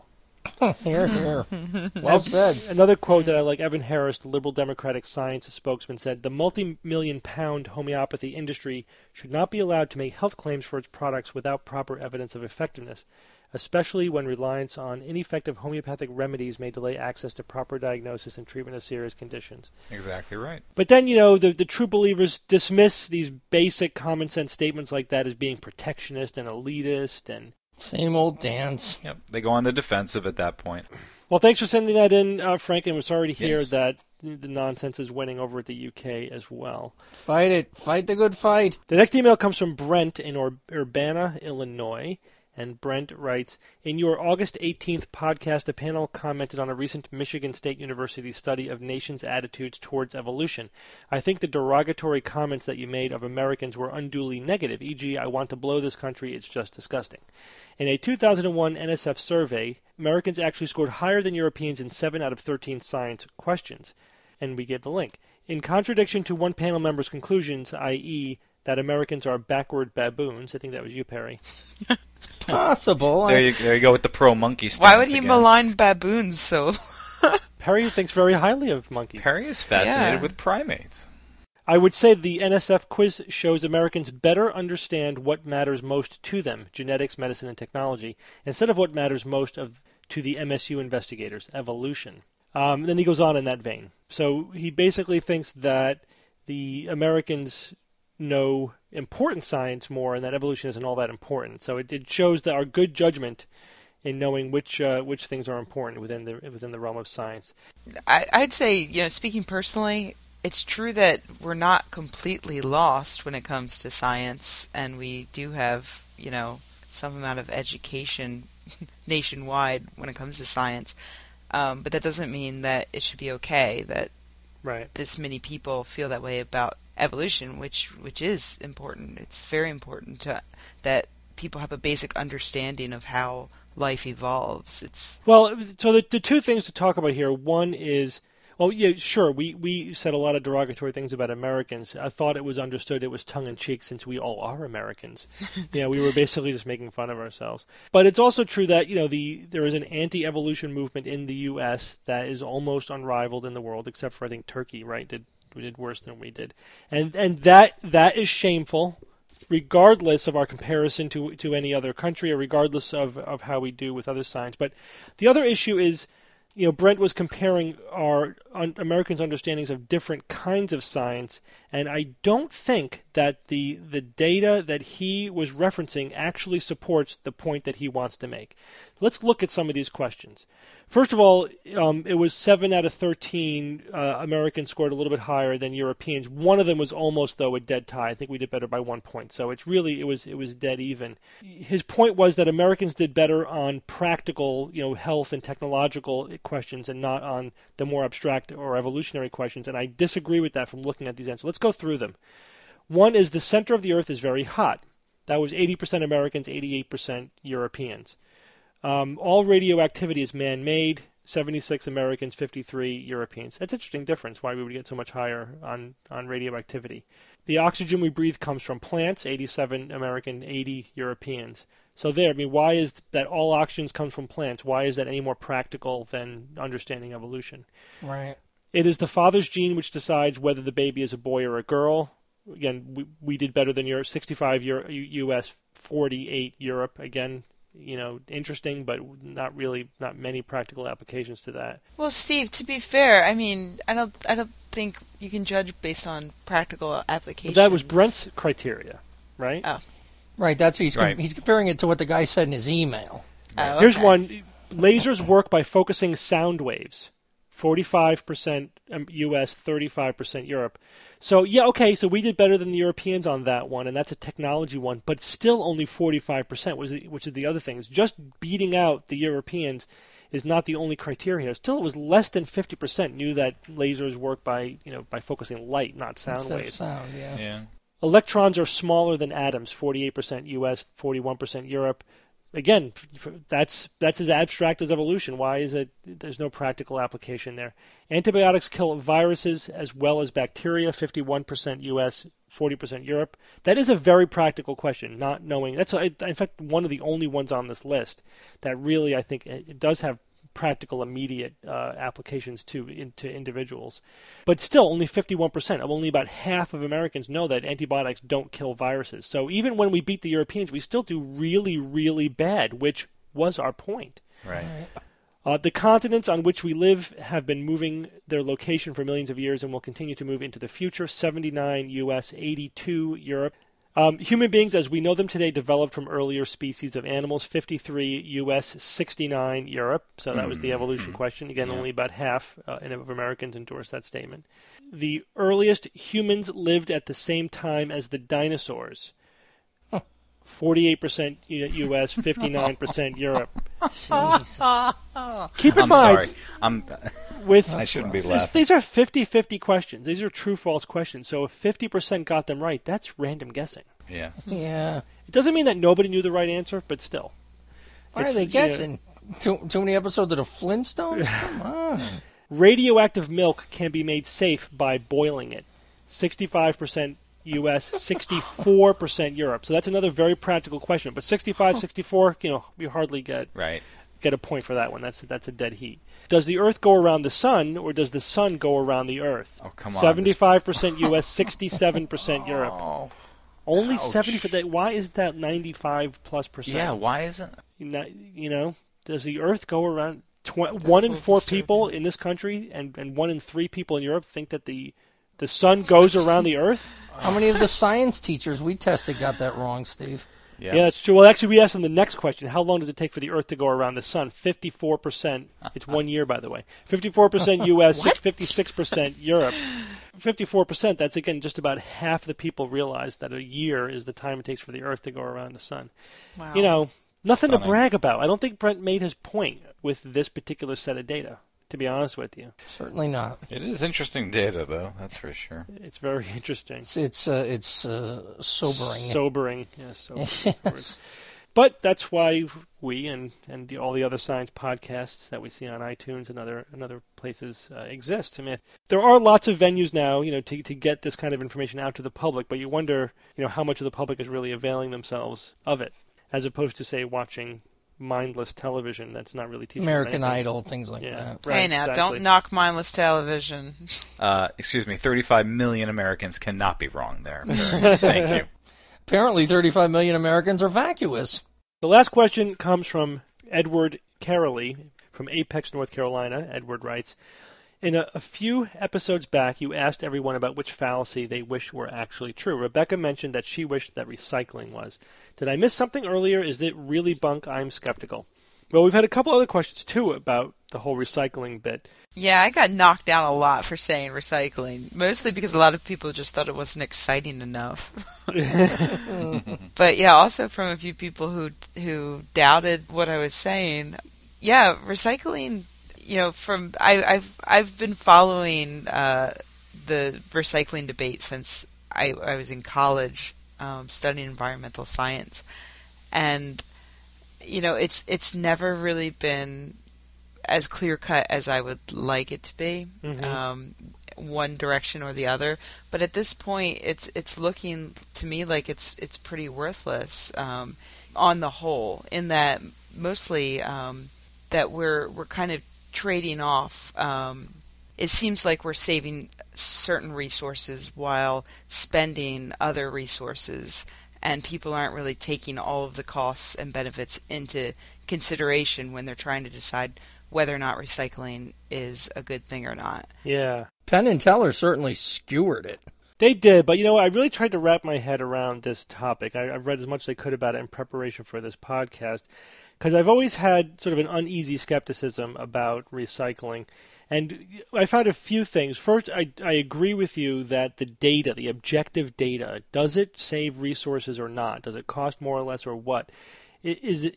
Here. Well said. Another quote that I like, Evan Harris, the Liberal Democratic science spokesman, said, "The multi-million-pound homeopathy industry should not be allowed to make health claims for its products without proper evidence of effectiveness, especially when reliance on ineffective homeopathic remedies may delay access to proper diagnosis and treatment of serious conditions." Exactly right. But then, the true believers dismiss these basic common sense statements like that as being protectionist and elitist and... Same old dance. Yep. They go on the defensive at that point. Well, thanks for sending that in, Frank, and we're sorry to hear Yes. that the nonsense is winning over at the UK as well. Fight it. Fight the good fight. The next email comes from Brent in Urbana, Illinois. And Brent writes, "In your August 18th podcast, a panel commented on a recent Michigan State University study of nations' attitudes towards evolution. I think the derogatory comments that you made of Americans were unduly negative, e.g., I want to blow this country, it's just disgusting. In a 2001 NSF survey, Americans actually scored higher than Europeans in 7 out of 13 science questions." And we give the link. "In contradiction to one panel member's conclusions, i.e., that Americans are backward baboons," I think that was you, Perry. Possible. There you go with the pro-monkey stance. Why would he again. malign baboons so? Perry thinks very highly of monkeys. Perry is fascinated Yeah. with primates. I would say the NSF quiz shows Americans better understand what matters most to them, genetics, medicine, and technology, instead of what matters most to the MSU investigators, evolution. Then he goes on in that vein. So he basically thinks that the Americans know important science more, and that evolution isn't all that important. So it shows that our good judgment in knowing which things are important within the realm of science. I'd say, speaking personally, it's true that we're not completely lost when it comes to science, and we do have, some amount of education nationwide when it comes to science. But that doesn't mean that it should be okay that Right. this many people feel that way about evolution, which is important. It's very important that people have a basic understanding of how life evolves. Well, so the two things to talk about here. One is, well, yeah, sure, we said a lot of derogatory things about Americans. I thought it was understood it was tongue-in-cheek since we all are Americans. We were basically just making fun of ourselves. But it's also true that, there is an anti-evolution movement in the U.S. that is almost unrivaled in the world, except for, I think, Turkey, right? We did worse than we did. And that is shameful, regardless of our comparison to any other country, or regardless of how we do with other science. But the other issue is, Brent was comparing our Americans' understandings of different kinds of science, and I don't think that the data that he was referencing actually supports the point that he wants to make. Let's look at some of these questions. First of all, it was 7 out of 13 Americans scored a little bit higher than Europeans. One of them was almost, though, a dead tie. I think we did better by 1 point. So it was dead even. His point was that Americans did better on practical, health and technological questions, and not on the more abstract or evolutionary questions. And I disagree with that from looking at these answers. Let's go through them. One is the center of the Earth is very hot. That was 80% Americans, 88% Europeans. All radioactivity is man-made, 76 Americans, 53 Europeans. That's an interesting difference, why we would get so much higher on radioactivity. The oxygen we breathe comes from plants, 87 American, 80 Europeans. So why is that all oxygen comes from plants? Why is that any more practical than understanding evolution? Right. It is the father's gene which decides whether the baby is a boy or a girl. Again, we did better than Europe. 65 U.S., 48 Europe. Again, interesting, but not many practical applications to that. Well, Steve, to be fair, I mean, I don't think you can judge based on practical applications. But that was Brent's criteria, right? Oh. Right, that's he's comparing it to what the guy said in his email. Oh, okay. Here's one. Lasers work by focusing sound waves. 45% U.S., 35% Europe. So, yeah, okay, so we did better than the Europeans on that one, and that's a technology one, but still only 45%, which is the other thing. Just beating out the Europeans is not the only criteria. Still, it was less than 50% knew that lasers work by focusing light, not sound Instead waves. of sound, yeah. Electrons are smaller than atoms, 48% U.S., 41% Europe. Again, that's as abstract as evolution. Why is it there's no practical application there? Antibiotics kill viruses as well as bacteria, 51% U.S., 40% Europe. That is a very practical question, not knowing. That's, in fact, one of the only ones on this list that really, I think, it does have practical, immediate applications to individuals. But still, only 51%, only about half of Americans know that antibiotics don't kill viruses. So even when we beat the Europeans, we still do really, really bad, which was our point. Right. The continents on which we live have been moving their location for millions of years and will continue to move into the future. 79 U.S., 82 Europe. Human beings, as we know them today, developed from earlier species of animals. 53 U.S., 69 Europe. So that was the evolution question. Again, only about half of Americans endorse that statement. The earliest humans lived at the same time as the dinosaurs. 48% U.S., 59% Europe. Keep in mind, I shouldn't be laughing. These are 50-50 questions. These are true-false questions. So if 50% got them right, that's random guessing. Yeah. Yeah. It doesn't mean that nobody knew the right answer, but still. Why are they guessing? Too many episodes of the Flintstones? Come on. Radioactive milk can be made safe by boiling it. 65% U.S., 64% Europe. So that's another very practical question. But 65, 64, you hardly get a point for that one. That's a dead heat. Does the Earth go around the Sun, or does the Sun go around the Earth? Oh, come on. 75% U.S., 67% Europe. Oh, only ouch. 70%. Why is that 95+%? Yeah, why isn't... Does the Earth go around... 1 in 4 people in this country and 1 in 3 people in Europe think that the Sun goes around the Earth? How many of the science teachers we tested got that wrong, Steve? Yeah, that's true. Well, actually, we asked them the next question. How long does it take for the Earth to go around the Sun? 54%. It's 1 year, by the way. 54% U.S., 56% Europe. 54%, that's, again, just about half the people realize that a year is the time it takes for the Earth to go around the Sun. Wow. Nothing to brag about. I don't think Brent made his point with this particular set of data, to be honest with you. Certainly not. It is interesting data, though. That's for sure. It's very interesting. It's sobering. Sobering, yes. Sobering. But that's why we and all the other science podcasts that we see on iTunes and other places exist. I mean, there are lots of venues now, to get this kind of information out to the public. But you wonder, how much of the public is really availing themselves of it, as opposed to, say, watching mindless television that's not really teaching American anything. Idol, things like that. Right, Hey, now, don't knock mindless television. Excuse me, 35 million Americans cannot be wrong there. Thank you. Apparently 35 million Americans are vacuous. The last question comes from Edward Caroley from Apex, North Carolina. Edward writes, in a few episodes back, you asked everyone about which fallacy they wish were actually true. Rebecca mentioned that she wished that recycling was. Did I miss something earlier? Is it really bunk? I'm skeptical. Well, we've had a couple other questions, too, about the whole recycling bit. Yeah, I got knocked down a lot for saying recycling, mostly because a lot of people just thought it wasn't exciting enough. But yeah, also from a few people who doubted what I was saying. Yeah, recycling, I've been following the recycling debate since I was in college. Studying environmental science, and it's never really been as clear cut as I would like it to be, one direction or the other. But at this point, it's looking to me like it's pretty worthless on the whole. In that mostly that we're kind of trading off it seems like we're saving certain resources while spending other resources, and people aren't really taking all of the costs and benefits into consideration when they're trying to decide whether or not recycling is a good thing or not. Yeah. Penn and Teller certainly skewered it. They did, but I really tried to wrap my head around this topic. I've read as much as I could about it in preparation for this podcast, because I've always had sort of an uneasy skepticism about recycling. And I found a few things. First, I agree with you that the data, the objective data, does it save resources or not? Does it cost more or less or what? Is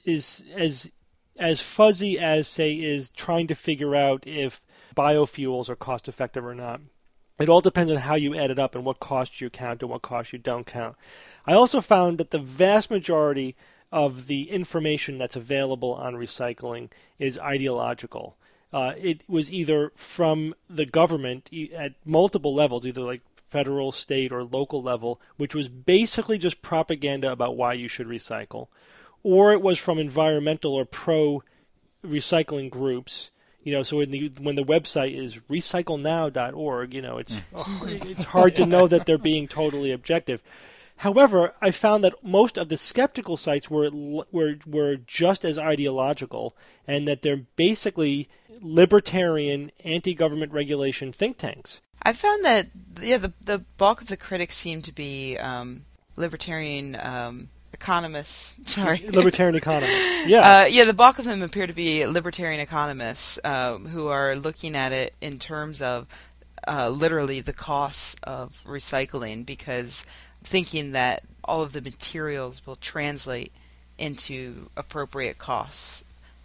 as fuzzy as, say, is trying to figure out if biofuels are cost effective or not. It all depends on how you add it up and what costs you count and what costs you don't count. I also found that the vast majority of the information that's available on recycling is ideological. It was either from the government at multiple levels, either like federal, state, or local level, which was basically just propaganda about why you should recycle, or it was from environmental or pro-recycling groups. So when the website is recyclenow.org, it's hard to know that they're being totally objective. However, I found that most of the skeptical sites were just as ideological, and that they're basically libertarian, anti-government regulation think tanks. I found that the bulk of the critics seem to be libertarian economists. Sorry, libertarian economists. Yeah, the bulk of them appear to be libertarian economists who are looking at it in terms of literally the costs of recycling, because thinking that all of the materials will translate into appropriate costs,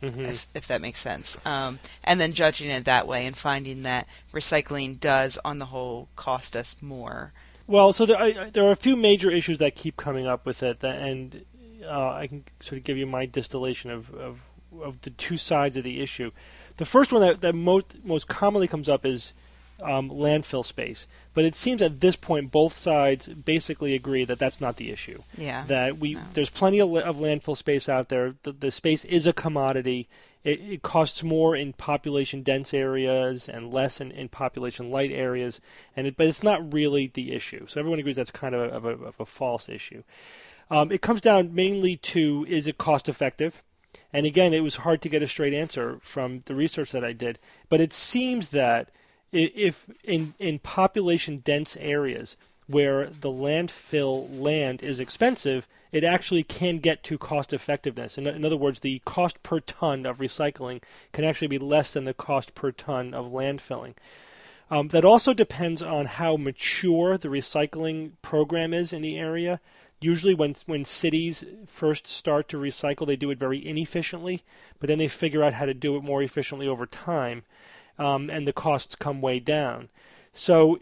if that makes sense, and then judging it that way and finding that recycling does, on the whole, cost us more. Well, so there are a few major issues that keep coming up with it, and I can sort of give you my distillation of the two sides of the issue. The first one that most commonly comes up is landfill space, but it seems at this point both sides basically agree that that's not the issue. Yeah. That there's plenty of landfill space out there. The space is a commodity. It costs more in population-dense areas and less in population-light areas, but it's not really the issue. So everyone agrees that's kind of a false issue. It comes down mainly to, is it cost-effective? And again, it was hard to get a straight answer from the research that I did. But it seems that if in population-dense areas where the landfill land is expensive, it actually can get to cost effectiveness. In other words, the cost per ton of recycling can actually be less than the cost per ton of landfilling. That also depends on how mature the recycling program is in the area. Usually when cities first start to recycle, they do it very inefficiently, but then they figure out how to do it more efficiently over time, and the costs come way down. So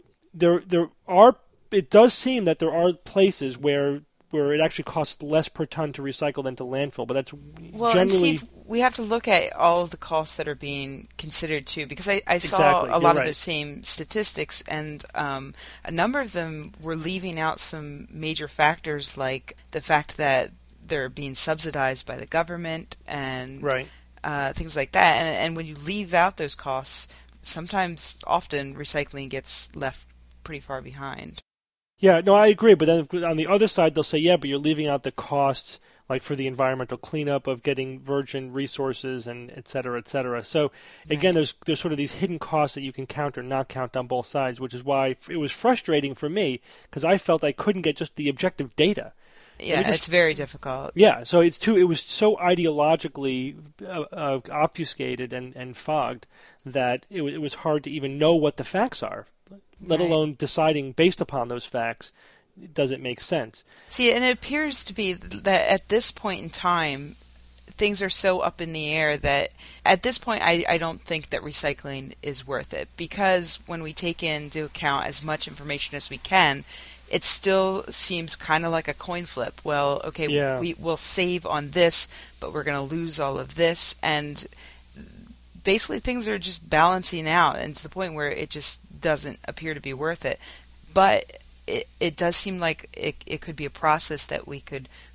it does seem that there are places where it actually costs less per ton to recycle than to landfill, but that's generally... And Steve, we have to look at all of the costs that are being considered too, because I saw a lot of those same statistics, and a number of them were leaving out some major factors, like the fact that they're being subsidized by the government and things like that. And when you leave out those costs, often recycling gets left pretty far behind. Yeah, no, I agree. But then on the other side, they'll say, yeah, but you're leaving out the costs, like for the environmental cleanup of getting virgin resources and et cetera, et cetera. So again, there's sort of these hidden costs that you can count or not count on both sides, which is why it was frustrating for me, because I felt I couldn't get just the objective data. Yeah, it's very difficult. Yeah, so it was so ideologically obfuscated and fogged that it was hard to even know what the facts are, let alone deciding based upon those facts, does it make sense? See, and it appears to be that at this point in time, things are so up in the air that at this point I don't think that recycling is worth it, because when we take into account as much information as we can, it still seems kind of like a coin flip. Well, okay, we will save on this, but we're going to lose all of this, and basically things are just balancing out, and to the point where it just doesn't appear to be worth it. But it does seem like it could be a process that we could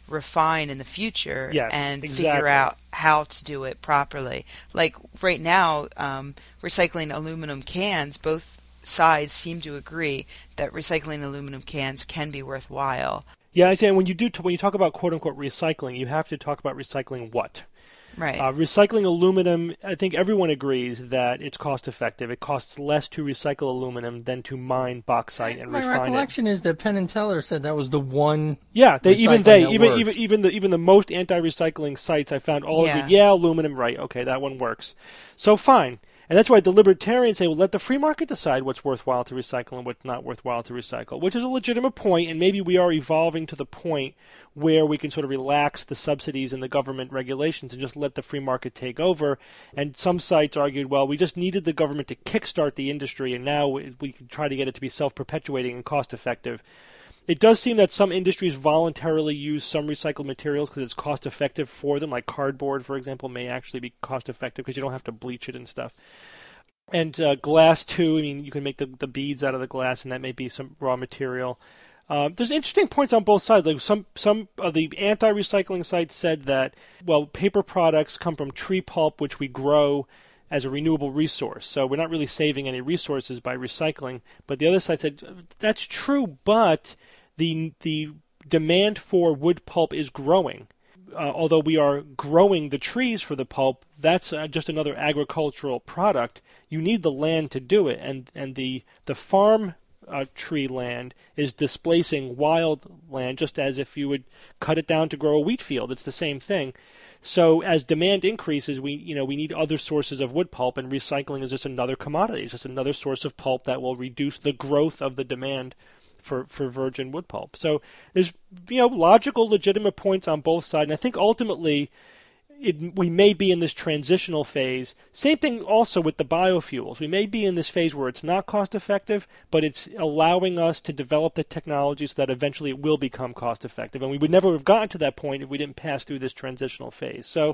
refine in the future Yes, and exactly. figure out how to do it properly. Like right now, recycling aluminum cans, both sides seem to agree that recycling aluminum cans can be worthwhile. Yeah, I say when you talk about quote unquote recycling, you have to talk about recycling what? Right. Recycling aluminum, I think everyone agrees that it's cost effective. It costs less to recycle aluminum than to mine bauxite and My refine it. recollection is that Penn and Teller said that was the one. Yeah, even worked. the most anti-recycling sites I found all Yeah. agree. Yeah, aluminum, right? Okay, that one works. So fine. And that's why the libertarians say, well, let the free market decide what's worthwhile to recycle and what's not worthwhile to recycle, which is a legitimate point, and maybe we are evolving to the point where we can sort of relax the subsidies and the government regulations and just let the free market take over. And some sites argued, well, we just needed the government to kickstart the industry, and now we can try to get it to be self-perpetuating and cost-effective. It does seem that some industries voluntarily use some recycled materials because it's cost-effective for them, like cardboard, for example, may actually be cost-effective because you don't have to bleach it and stuff. And glass, too, I mean, you can make the beads out of the glass, and that may be some raw material. There's interesting points on both sides. Like some of the anti-recycling sites said that, well, paper products come from tree pulp, which we grow as a renewable resource. So we're not really saving any resources by recycling. But the other side said, that's true, but the demand for wood pulp is growing. Although we are growing the trees for the pulp, that's just another agricultural product. You need the land to do it, and the farm tree land is displacing wild land, just as if you would cut it down to grow a wheat field. It's the same thing. So as demand increases, we need other sources of wood pulp, and recycling is just another commodity. It's just another source of pulp that will reduce the growth of the demand for virgin wood pulp. So there's logical, legitimate points on both sides, and I think ultimately we may be in this transitional phase. Same thing also with the biofuels. We may be in this phase where it's not cost effective, but it's allowing us to develop the technology so that eventually it will become cost effective. And we would never have gotten to that point if we didn't pass through this transitional phase. So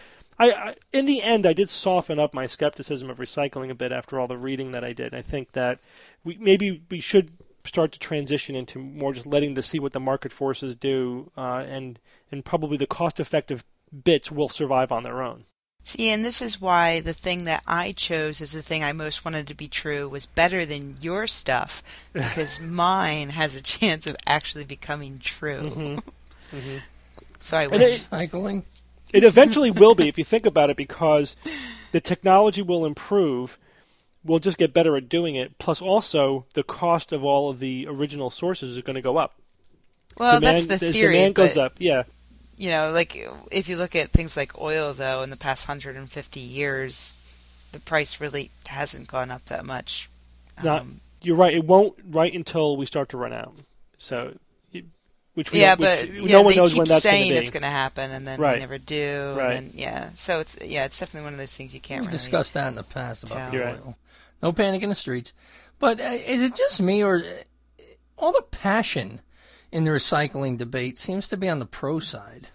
I in the end, I did soften up my skepticism of recycling a bit after all the reading that I did. I think that we should start to transition into more just letting see what the market forces do, and probably the cost-effective bits will survive on their own. See, and this is why the thing that I chose as the thing I most wanted to be true was better than your stuff, because mine has a chance of actually becoming true. Mm-hmm. Mm-hmm. So I wish. Recycling? It eventually will be, if you think about it, because the technology will improve. We'll just get better at doing it. Plus, also, the cost of all of the original sources is going to go up. Well, that's the theory. As demand goes up, yeah. Like if you look at things like oil, though, in the past 150 years, the price really hasn't gone up that much. You're right. It won't right until we start to run out. So, but no one knows when that's going to be. saying it's going to happen, and then we never do. Right. And then, so it's definitely one of those things you can't. We really discussed that in the past about the right. oil. No panic in the streets. But is it just me, or all the passion in the recycling debate seems to be on the pro side?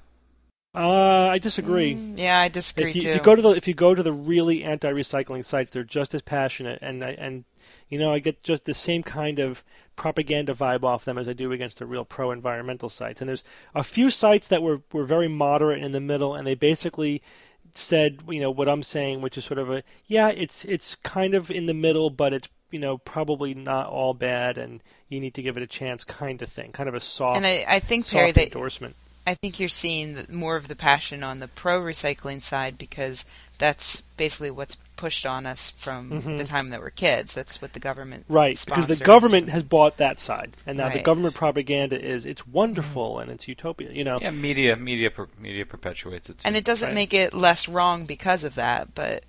I disagree. Yeah, I disagree too. If you go to the really anti-recycling sites, they're just as passionate, and I get just the same kind of propaganda vibe off them as I do against the real pro-environmental sites. And there's a few sites that were very moderate in the middle, and they basically said, what I'm saying, which is sort of it's kind of in the middle, but it's probably not all bad, and you need to give it a chance, kind of thing, kind of a soft. And I think Perry, endorsement. I think you're seeing more of the passion on the pro-recycling side, because that's basically what's pushed on us from the time that we're kids. That's what the government sponsors. Because the government has bought that side, and now the government propaganda is it's wonderful and it's utopia. Yeah, media perpetuates it too. And it doesn't make it less wrong because of that, but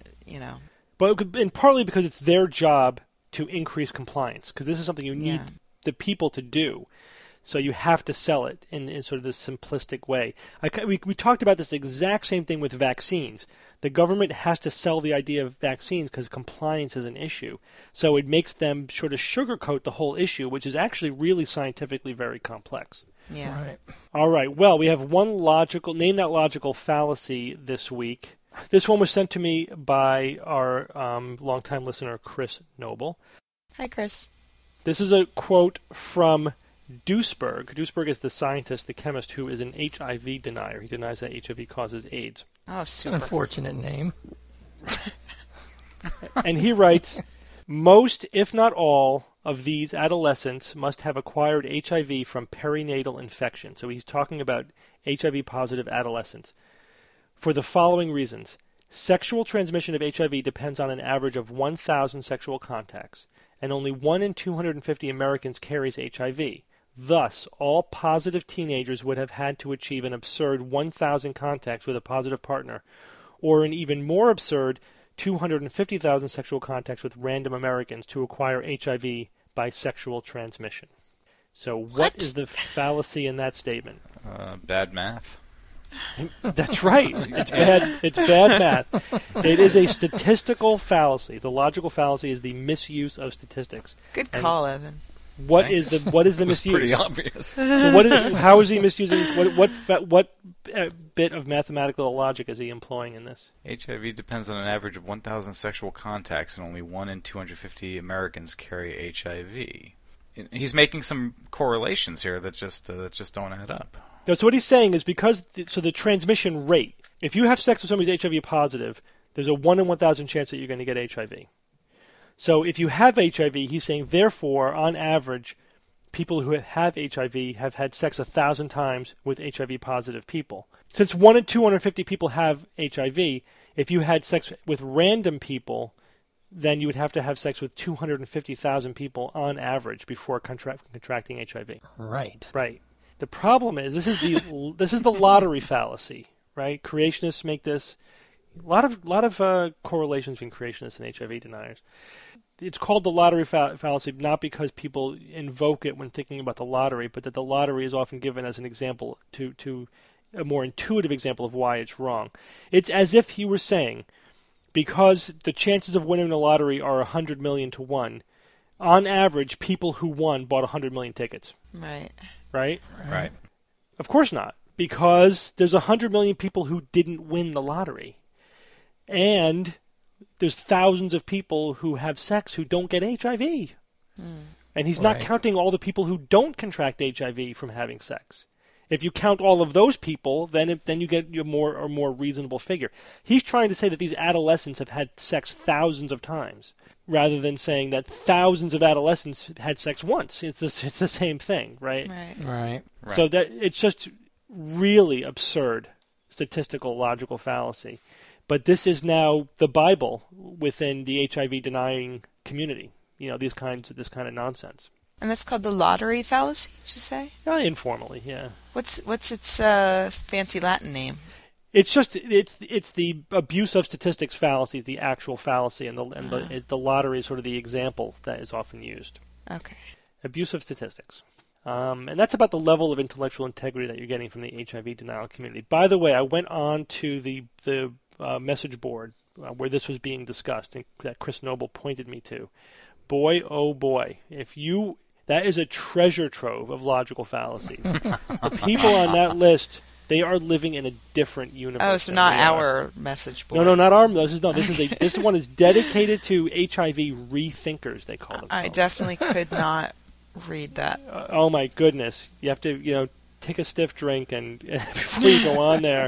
and partly because it's their job to increase compliance, because this is something you need the people to do. So you have to sell it in sort of this simplistic way. We talked about this exact same thing with vaccines. The government has to sell the idea of vaccines because compliance is an issue. So it makes them sort of sugarcoat the whole issue, which is actually really scientifically very complex. Yeah. Right. All right. Well, we have one name that logical fallacy this week. This one was sent to me by our longtime listener, Chris Noble. Hi, Chris. This is a quote from Duesberg. Duesberg is the scientist, the chemist, who is an HIV denier. He denies that HIV causes AIDS. Oh, super. Unfortunate name. And he writes, most, if not all, of these adolescents must have acquired HIV from perinatal infection. So he's talking about HIV-positive adolescents. For the following reasons. Sexual transmission of HIV depends on an average of 1,000 sexual contacts, and only 1 in 250 Americans carries HIV. Thus, all positive teenagers would have had to achieve an absurd 1,000 contacts with a positive partner, or an even more absurd 250,000 sexual contacts with random Americans to acquire HIV by sexual transmission. So what is the fallacy in that statement? Bad math. That's right. It's bad math. It is a statistical fallacy. The logical fallacy is the misuse of statistics. Good call, Evan. What is the misuse? Pretty obvious. So how is he misusing? What bit of mathematical logic is he employing in this? HIV depends on an average of 1,000 sexual contacts, and only 1 in 250 Americans carry HIV. He's making some correlations here that just don't add up. No, so what he's saying is because the transmission rate, if you have sex with somebody who's HIV positive, there's a 1 in 1,000 chance that you're going to get HIV. So if you have HIV, he's saying, therefore, on average, people who have HIV have had sex 1,000 times with HIV-positive people. Since 1 in 250 people have HIV, if you had sex with random people, then you would have to have sex with 250,000 people on average before contracting HIV. Right. Right. The problem is this is the lottery fallacy, right? Creationists make this. A lot of correlations between creationists and HIV deniers. It's called the lottery fallacy not because people invoke it when thinking about the lottery, but that the lottery is often given as an example to a more intuitive example of why it's wrong. It's as if he were saying, because the chances of winning the lottery are 100 million to 1, on average, people who won bought 100 million tickets. Right. Right? Right. Of course not, because there's 100 million people who didn't win the lottery. And there's thousands of people who have sex who don't get HIV. And he's not counting all the people who don't contract HIV from having sex. If you count all of those people, then you get a more reasonable figure. He's trying to say that these adolescents have had sex thousands of times, rather than saying that thousands of adolescents had sex once. It's the same thing, right? Right. So that it's just really absurd statistical logical fallacy. But this is now the Bible within the HIV denying community. This kind of nonsense. And that's called the lottery fallacy, did you say? Informally, yeah. What's its fancy Latin name? It's just it's the abuse of statistics fallacy, the actual fallacy, and the lottery is sort of the example that is often used. Okay. Abuse of statistics. And that's about the level of intellectual integrity that you're getting from the HIV denial community. By the way, I went on to the message board where this was being discussed, and that Chris Noble pointed me to. Boy, oh boy, that is a treasure trove of logical fallacies. The people on that list, they are living in a different universe. Oh, so not our message board. No, not our. This one is dedicated to HIV rethinkers. They call themselves. I definitely could not read that. Oh my goodness! You have to, take a stiff drink and before you go on there.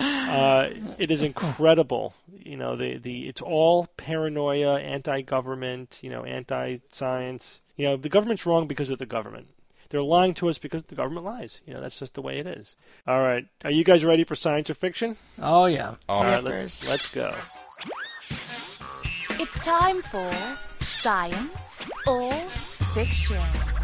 It is incredible. It's all paranoia, anti-government, anti-science. The government's wrong because of the government. They're lying to us because the government lies. That's just the way it is. All right. Are you guys ready for science or fiction? Oh, yeah. All right, let's go. It's time for Science or Fiction.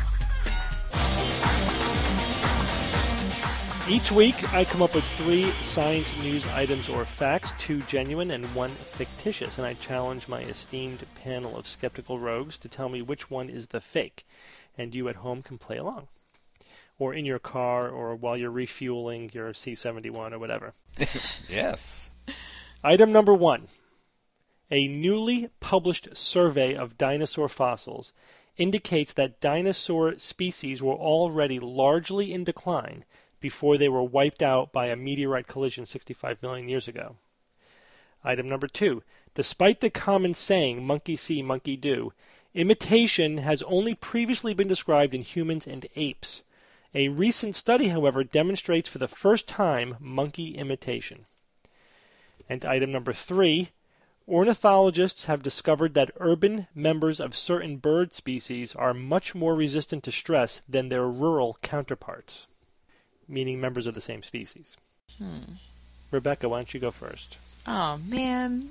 Each week, I come up with 3 science news items or facts, 2 genuine and 1 fictitious, and I challenge my esteemed panel of skeptical rogues to tell me which one is the fake. And you at home can play along, or in your car, or while you're refueling your C-71 or whatever. Yes. Item number 1. A newly published survey of dinosaur fossils indicates that dinosaur species were already largely in decline before they were wiped out by a meteorite collision 65 million years ago. Item number 2. Despite the common saying, monkey see, monkey do, imitation has only previously been described in humans and apes. A recent study, however, demonstrates for the first time monkey imitation. And item number 3, ornithologists have discovered that urban members of certain bird species are much more resistant to stress than their rural counterparts, meaning members of the same species. Rebecca, why don't you go first? Oh, man.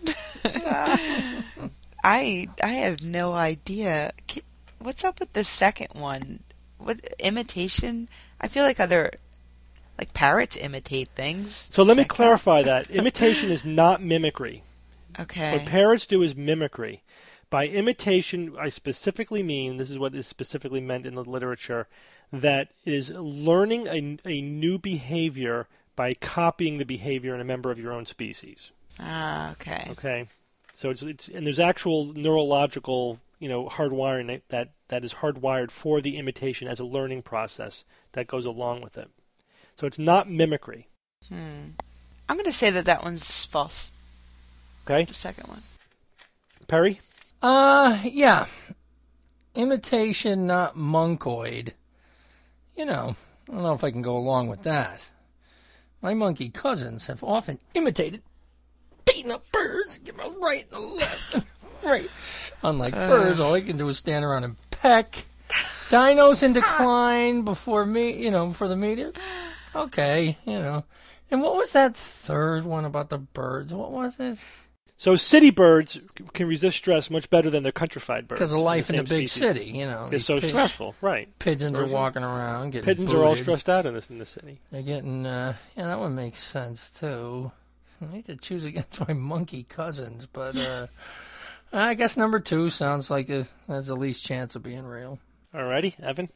I have no idea. What's up with the second one? What imitation? I feel like parrots imitate things. So let me clarify that. Imitation is not mimicry. Okay. What parrots do is mimicry. By imitation, I specifically mean, this is what is specifically meant in the literature, that it is learning a new behavior by copying the behavior in a member of your own species. Ah, okay. Okay. So it's and there's actual neurological, hardwiring that is hardwired for the imitation as a learning process that goes along with it. So it's not mimicry. I'm going to say that one's false. Okay. The second one. Perry? Yeah. Imitation, not monkoid. I don't know if I can go along with that. My monkey cousins have often imitated beating up birds, give them a right and a left. Right. Unlike birds, all they can do is stand around and peck. Dinos in decline before the media. Okay, And what was that third one about the birds? What was it? So city birds can resist stress much better than their countrified birds. Because of life in the big species. city, It's so stressful, right. Pigeons are walking around getting Pigeons booted. are all stressed out in the city. They're getting, that one makes sense, too. I hate to choose against my monkey cousins, but I guess number 2 sounds like it has the least chance of being real. Alrighty, Evan?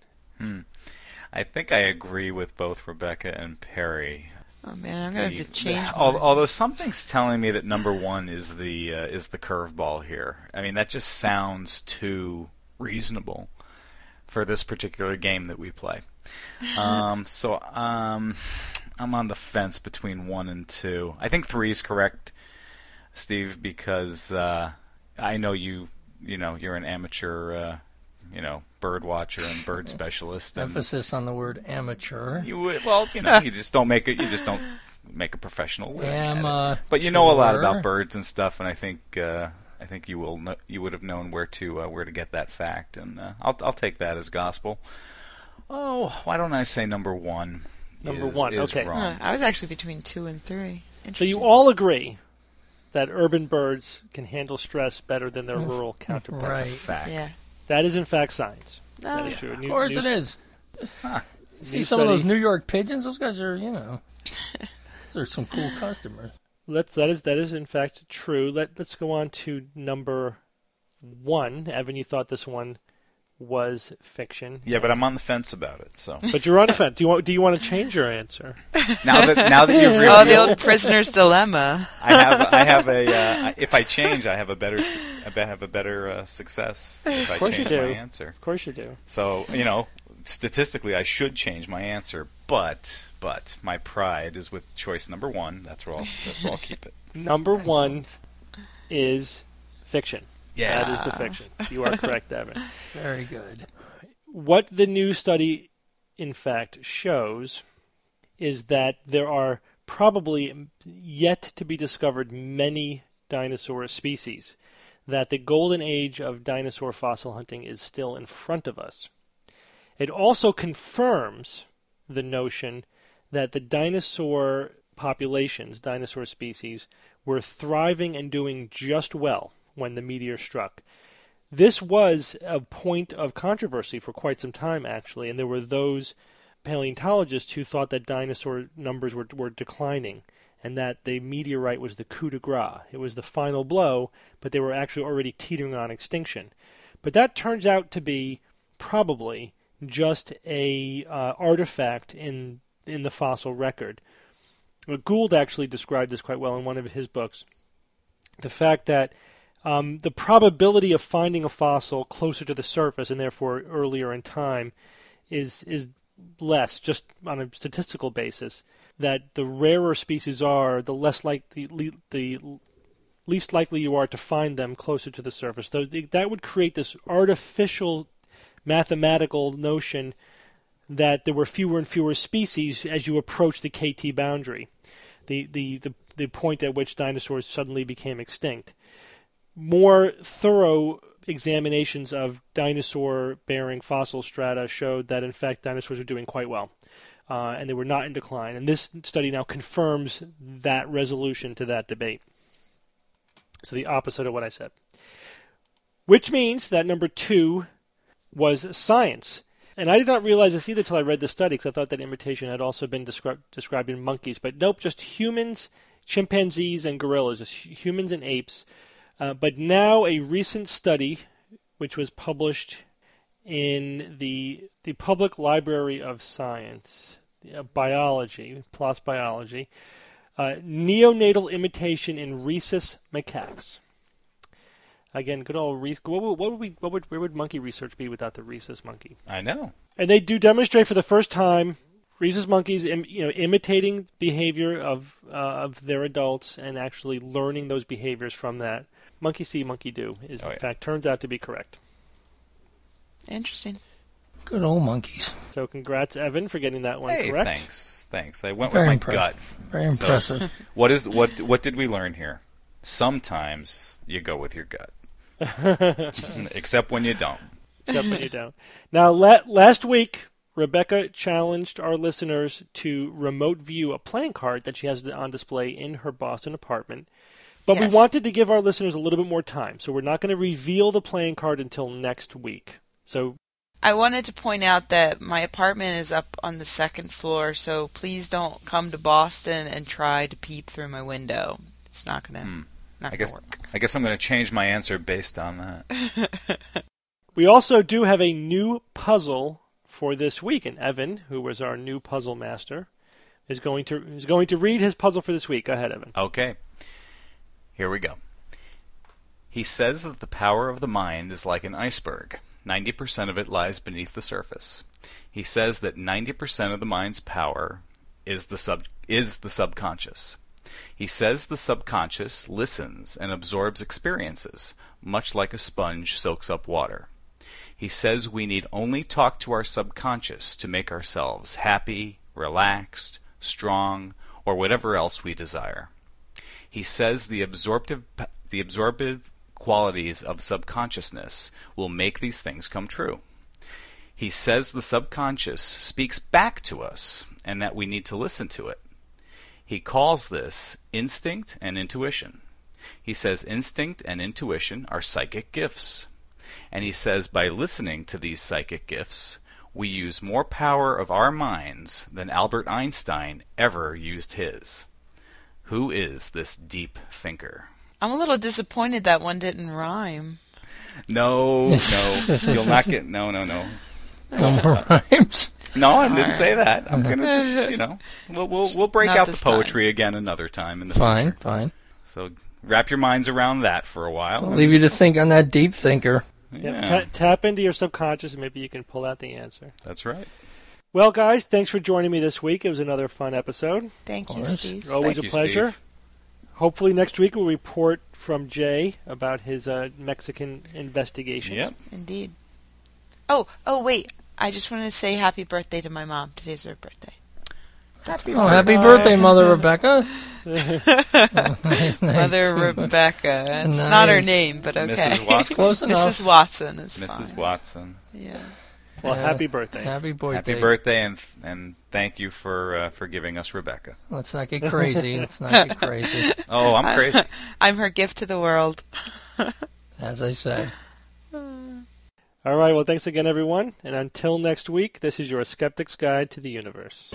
I think I agree with both Rebecca and Perry. Oh man, I'm gonna have to change. Although something's telling me that number 1 is the curveball here. I mean, that just sounds too reasonable for this particular game that we play. So I'm on the fence between 1 and 2. I think 3 is correct, Steve, because I know you're an amateur. Bird watcher and bird specialist. And emphasis on the word amateur. you just don't make a professional living at it. But you Amateur. know a lot about birds and stuff, and I think you would have known where to get that fact, and I'll take that as gospel. Oh, why don't I say number 1? Number 1, okay. Wrong. I was actually between 2 and 3. So you all agree that urban birds can handle stress better than their rural counterparts. Right. Fact. Yeah. That is in fact science. That is true. Of course it is. See New some of those study. New York pigeons? Those guys are, those are some cool customers. That is in fact true. Let's go on to number 1. Evan, you thought this one was fiction. Yeah, but I'm on the fence about it. So But you're on the fence. Do you want to change your answer? now that you've revealed, Oh, the old prisoner's dilemma. I have if I change, I have a better success if I course you change do. my answer. Of course you do. So statistically, I should change my answer, but my pride is with choice number 1. That's where I'll keep it. Number 1 is fiction. Yeah. That is the fiction. You are correct, Evan. Very good. What the new study, in fact, shows is that there are probably yet to be discovered many dinosaur species, that the golden age of dinosaur fossil hunting is still in front of us. It also confirms the notion that the dinosaur populations, dinosaur species, were thriving and doing just well when the meteor struck. This was a point of controversy for quite some time, actually, and there were those paleontologists who thought that dinosaur numbers were declining and that the meteorite was the coup de grace. It was the final blow, but they were actually already teetering on extinction. But that turns out to be probably just a artifact in the fossil record. Gould actually described this quite well in one of his books. The fact that the probability of finding a fossil closer to the surface and therefore earlier in time is less, just on a statistical basis. That the rarer species are, the least likely you are to find them closer to the surface. That would create this artificial mathematical notion that there were fewer and fewer species as you approach the KT boundary, the point at which dinosaurs suddenly became extinct. More thorough examinations of dinosaur-bearing fossil strata showed that, in fact, dinosaurs were doing quite well, and they were not in decline. And this study now confirms that resolution to that debate. So the opposite of what I said. Which means that number 2 was science. And I did not realize this either until I read the study, because I thought that imitation had also been described in monkeys. But nope, just humans, chimpanzees, and gorillas, just humans and apes. But now a recent study, which was published in the Public Library of Science, Biology, PLOS Biology, neonatal imitation in rhesus macaques. Again, good old rhesus. Where would monkey research be without the rhesus monkey? I know. And they do demonstrate for the first time rhesus monkeys, imitating behavior of their adults and actually learning those behaviors from that. Monkey see, monkey do is in fact turns out to be correct. Interesting. Good old monkeys. So congrats, Evan, for getting that one correct. Thanks. I went Very with my impressive. gut. Very impressive. So, what did we learn here? Sometimes you go with your gut, except when you don't. Except when you don't. Now, last week, Rebecca challenged our listeners to remote view a playing card that she has on display in her Boston apartment. But Yes. we wanted to give our listeners a little bit more time, so we're not going to reveal the playing card until next week. So I wanted to point out that my apartment is up on the 2nd floor, so please don't come to Boston and try to peep through my window. It's not gonna work. I guess I'm going to change my answer based on that. we also do have a new puzzle for this week, and Evan, who was our new puzzle master, is going to read his puzzle for this week. Go ahead, Evan. Okay. Here we go. He says that the power of the mind is like an iceberg. 90% of it lies beneath the surface. He says that 90% of the mind's power is the subconscious. He says the subconscious listens and absorbs experiences, much like a sponge soaks up water. He says we need only talk to our subconscious to make ourselves happy, relaxed, strong, or whatever else we desire. He says the absorptive qualities of subconsciousness will make these things come true. He says the subconscious speaks back to us and that we need to listen to it. He calls this instinct and intuition. He says instinct and intuition are psychic gifts. And he says by listening to these psychic gifts, we use more power of our minds than Albert Einstein ever used his. Who is this deep thinker? I'm a little disappointed that one didn't rhyme. No, you'll not get. No. No more rhymes. No, I didn't say that. I'm gonna just, we'll break Not out the this poetry again another time in the Fine, future. fine. So wrap your minds around that for a while. I'll leave you to think on that deep thinker. Yeah. Tap into your subconscious and maybe you can pull out the answer. That's right. Well, guys, thanks for joining me this week. It was another fun episode. Thank you, course. Steve. Always Thank a you, pleasure. Steve. Hopefully next week we'll report from Jay about his Mexican investigations. Yep. Indeed. Oh, wait. I just wanted to say happy birthday to my mom. Today's her birthday. Happy Happy birthday, Mother Rebecca. Nice. Mother Rebecca. It's Nice. not her name, but okay. Mrs. Watson. Close enough. Mrs. Watson is Mrs. fine. Watson. Yeah. Well, happy birthday. Happy birthday. Happy birthday, and thank you for giving us Rebecca. Let's not get crazy. Oh, I'm crazy. I'm her gift to the world. As I said. All right, well, thanks again, everyone. And until next week, this is your Skeptic's Guide to the Universe.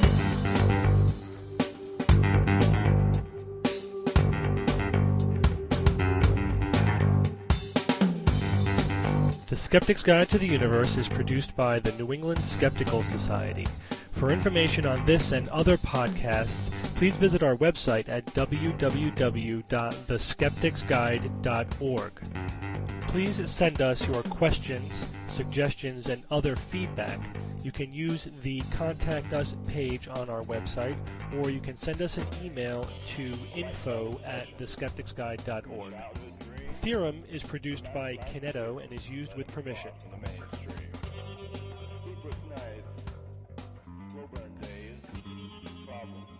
The Skeptic's Guide to the Universe is produced by the New England Skeptical Society. For information on this and other podcasts, please visit our website at www.theskepticsguide.org. Please send us your questions, suggestions, and other feedback. You can use the Contact Us page on our website, or you can send us an email to info@theskepticsguide.org. Theorem is produced by Kineto and is used with permission. Sleepless nights. Coburn days, problems.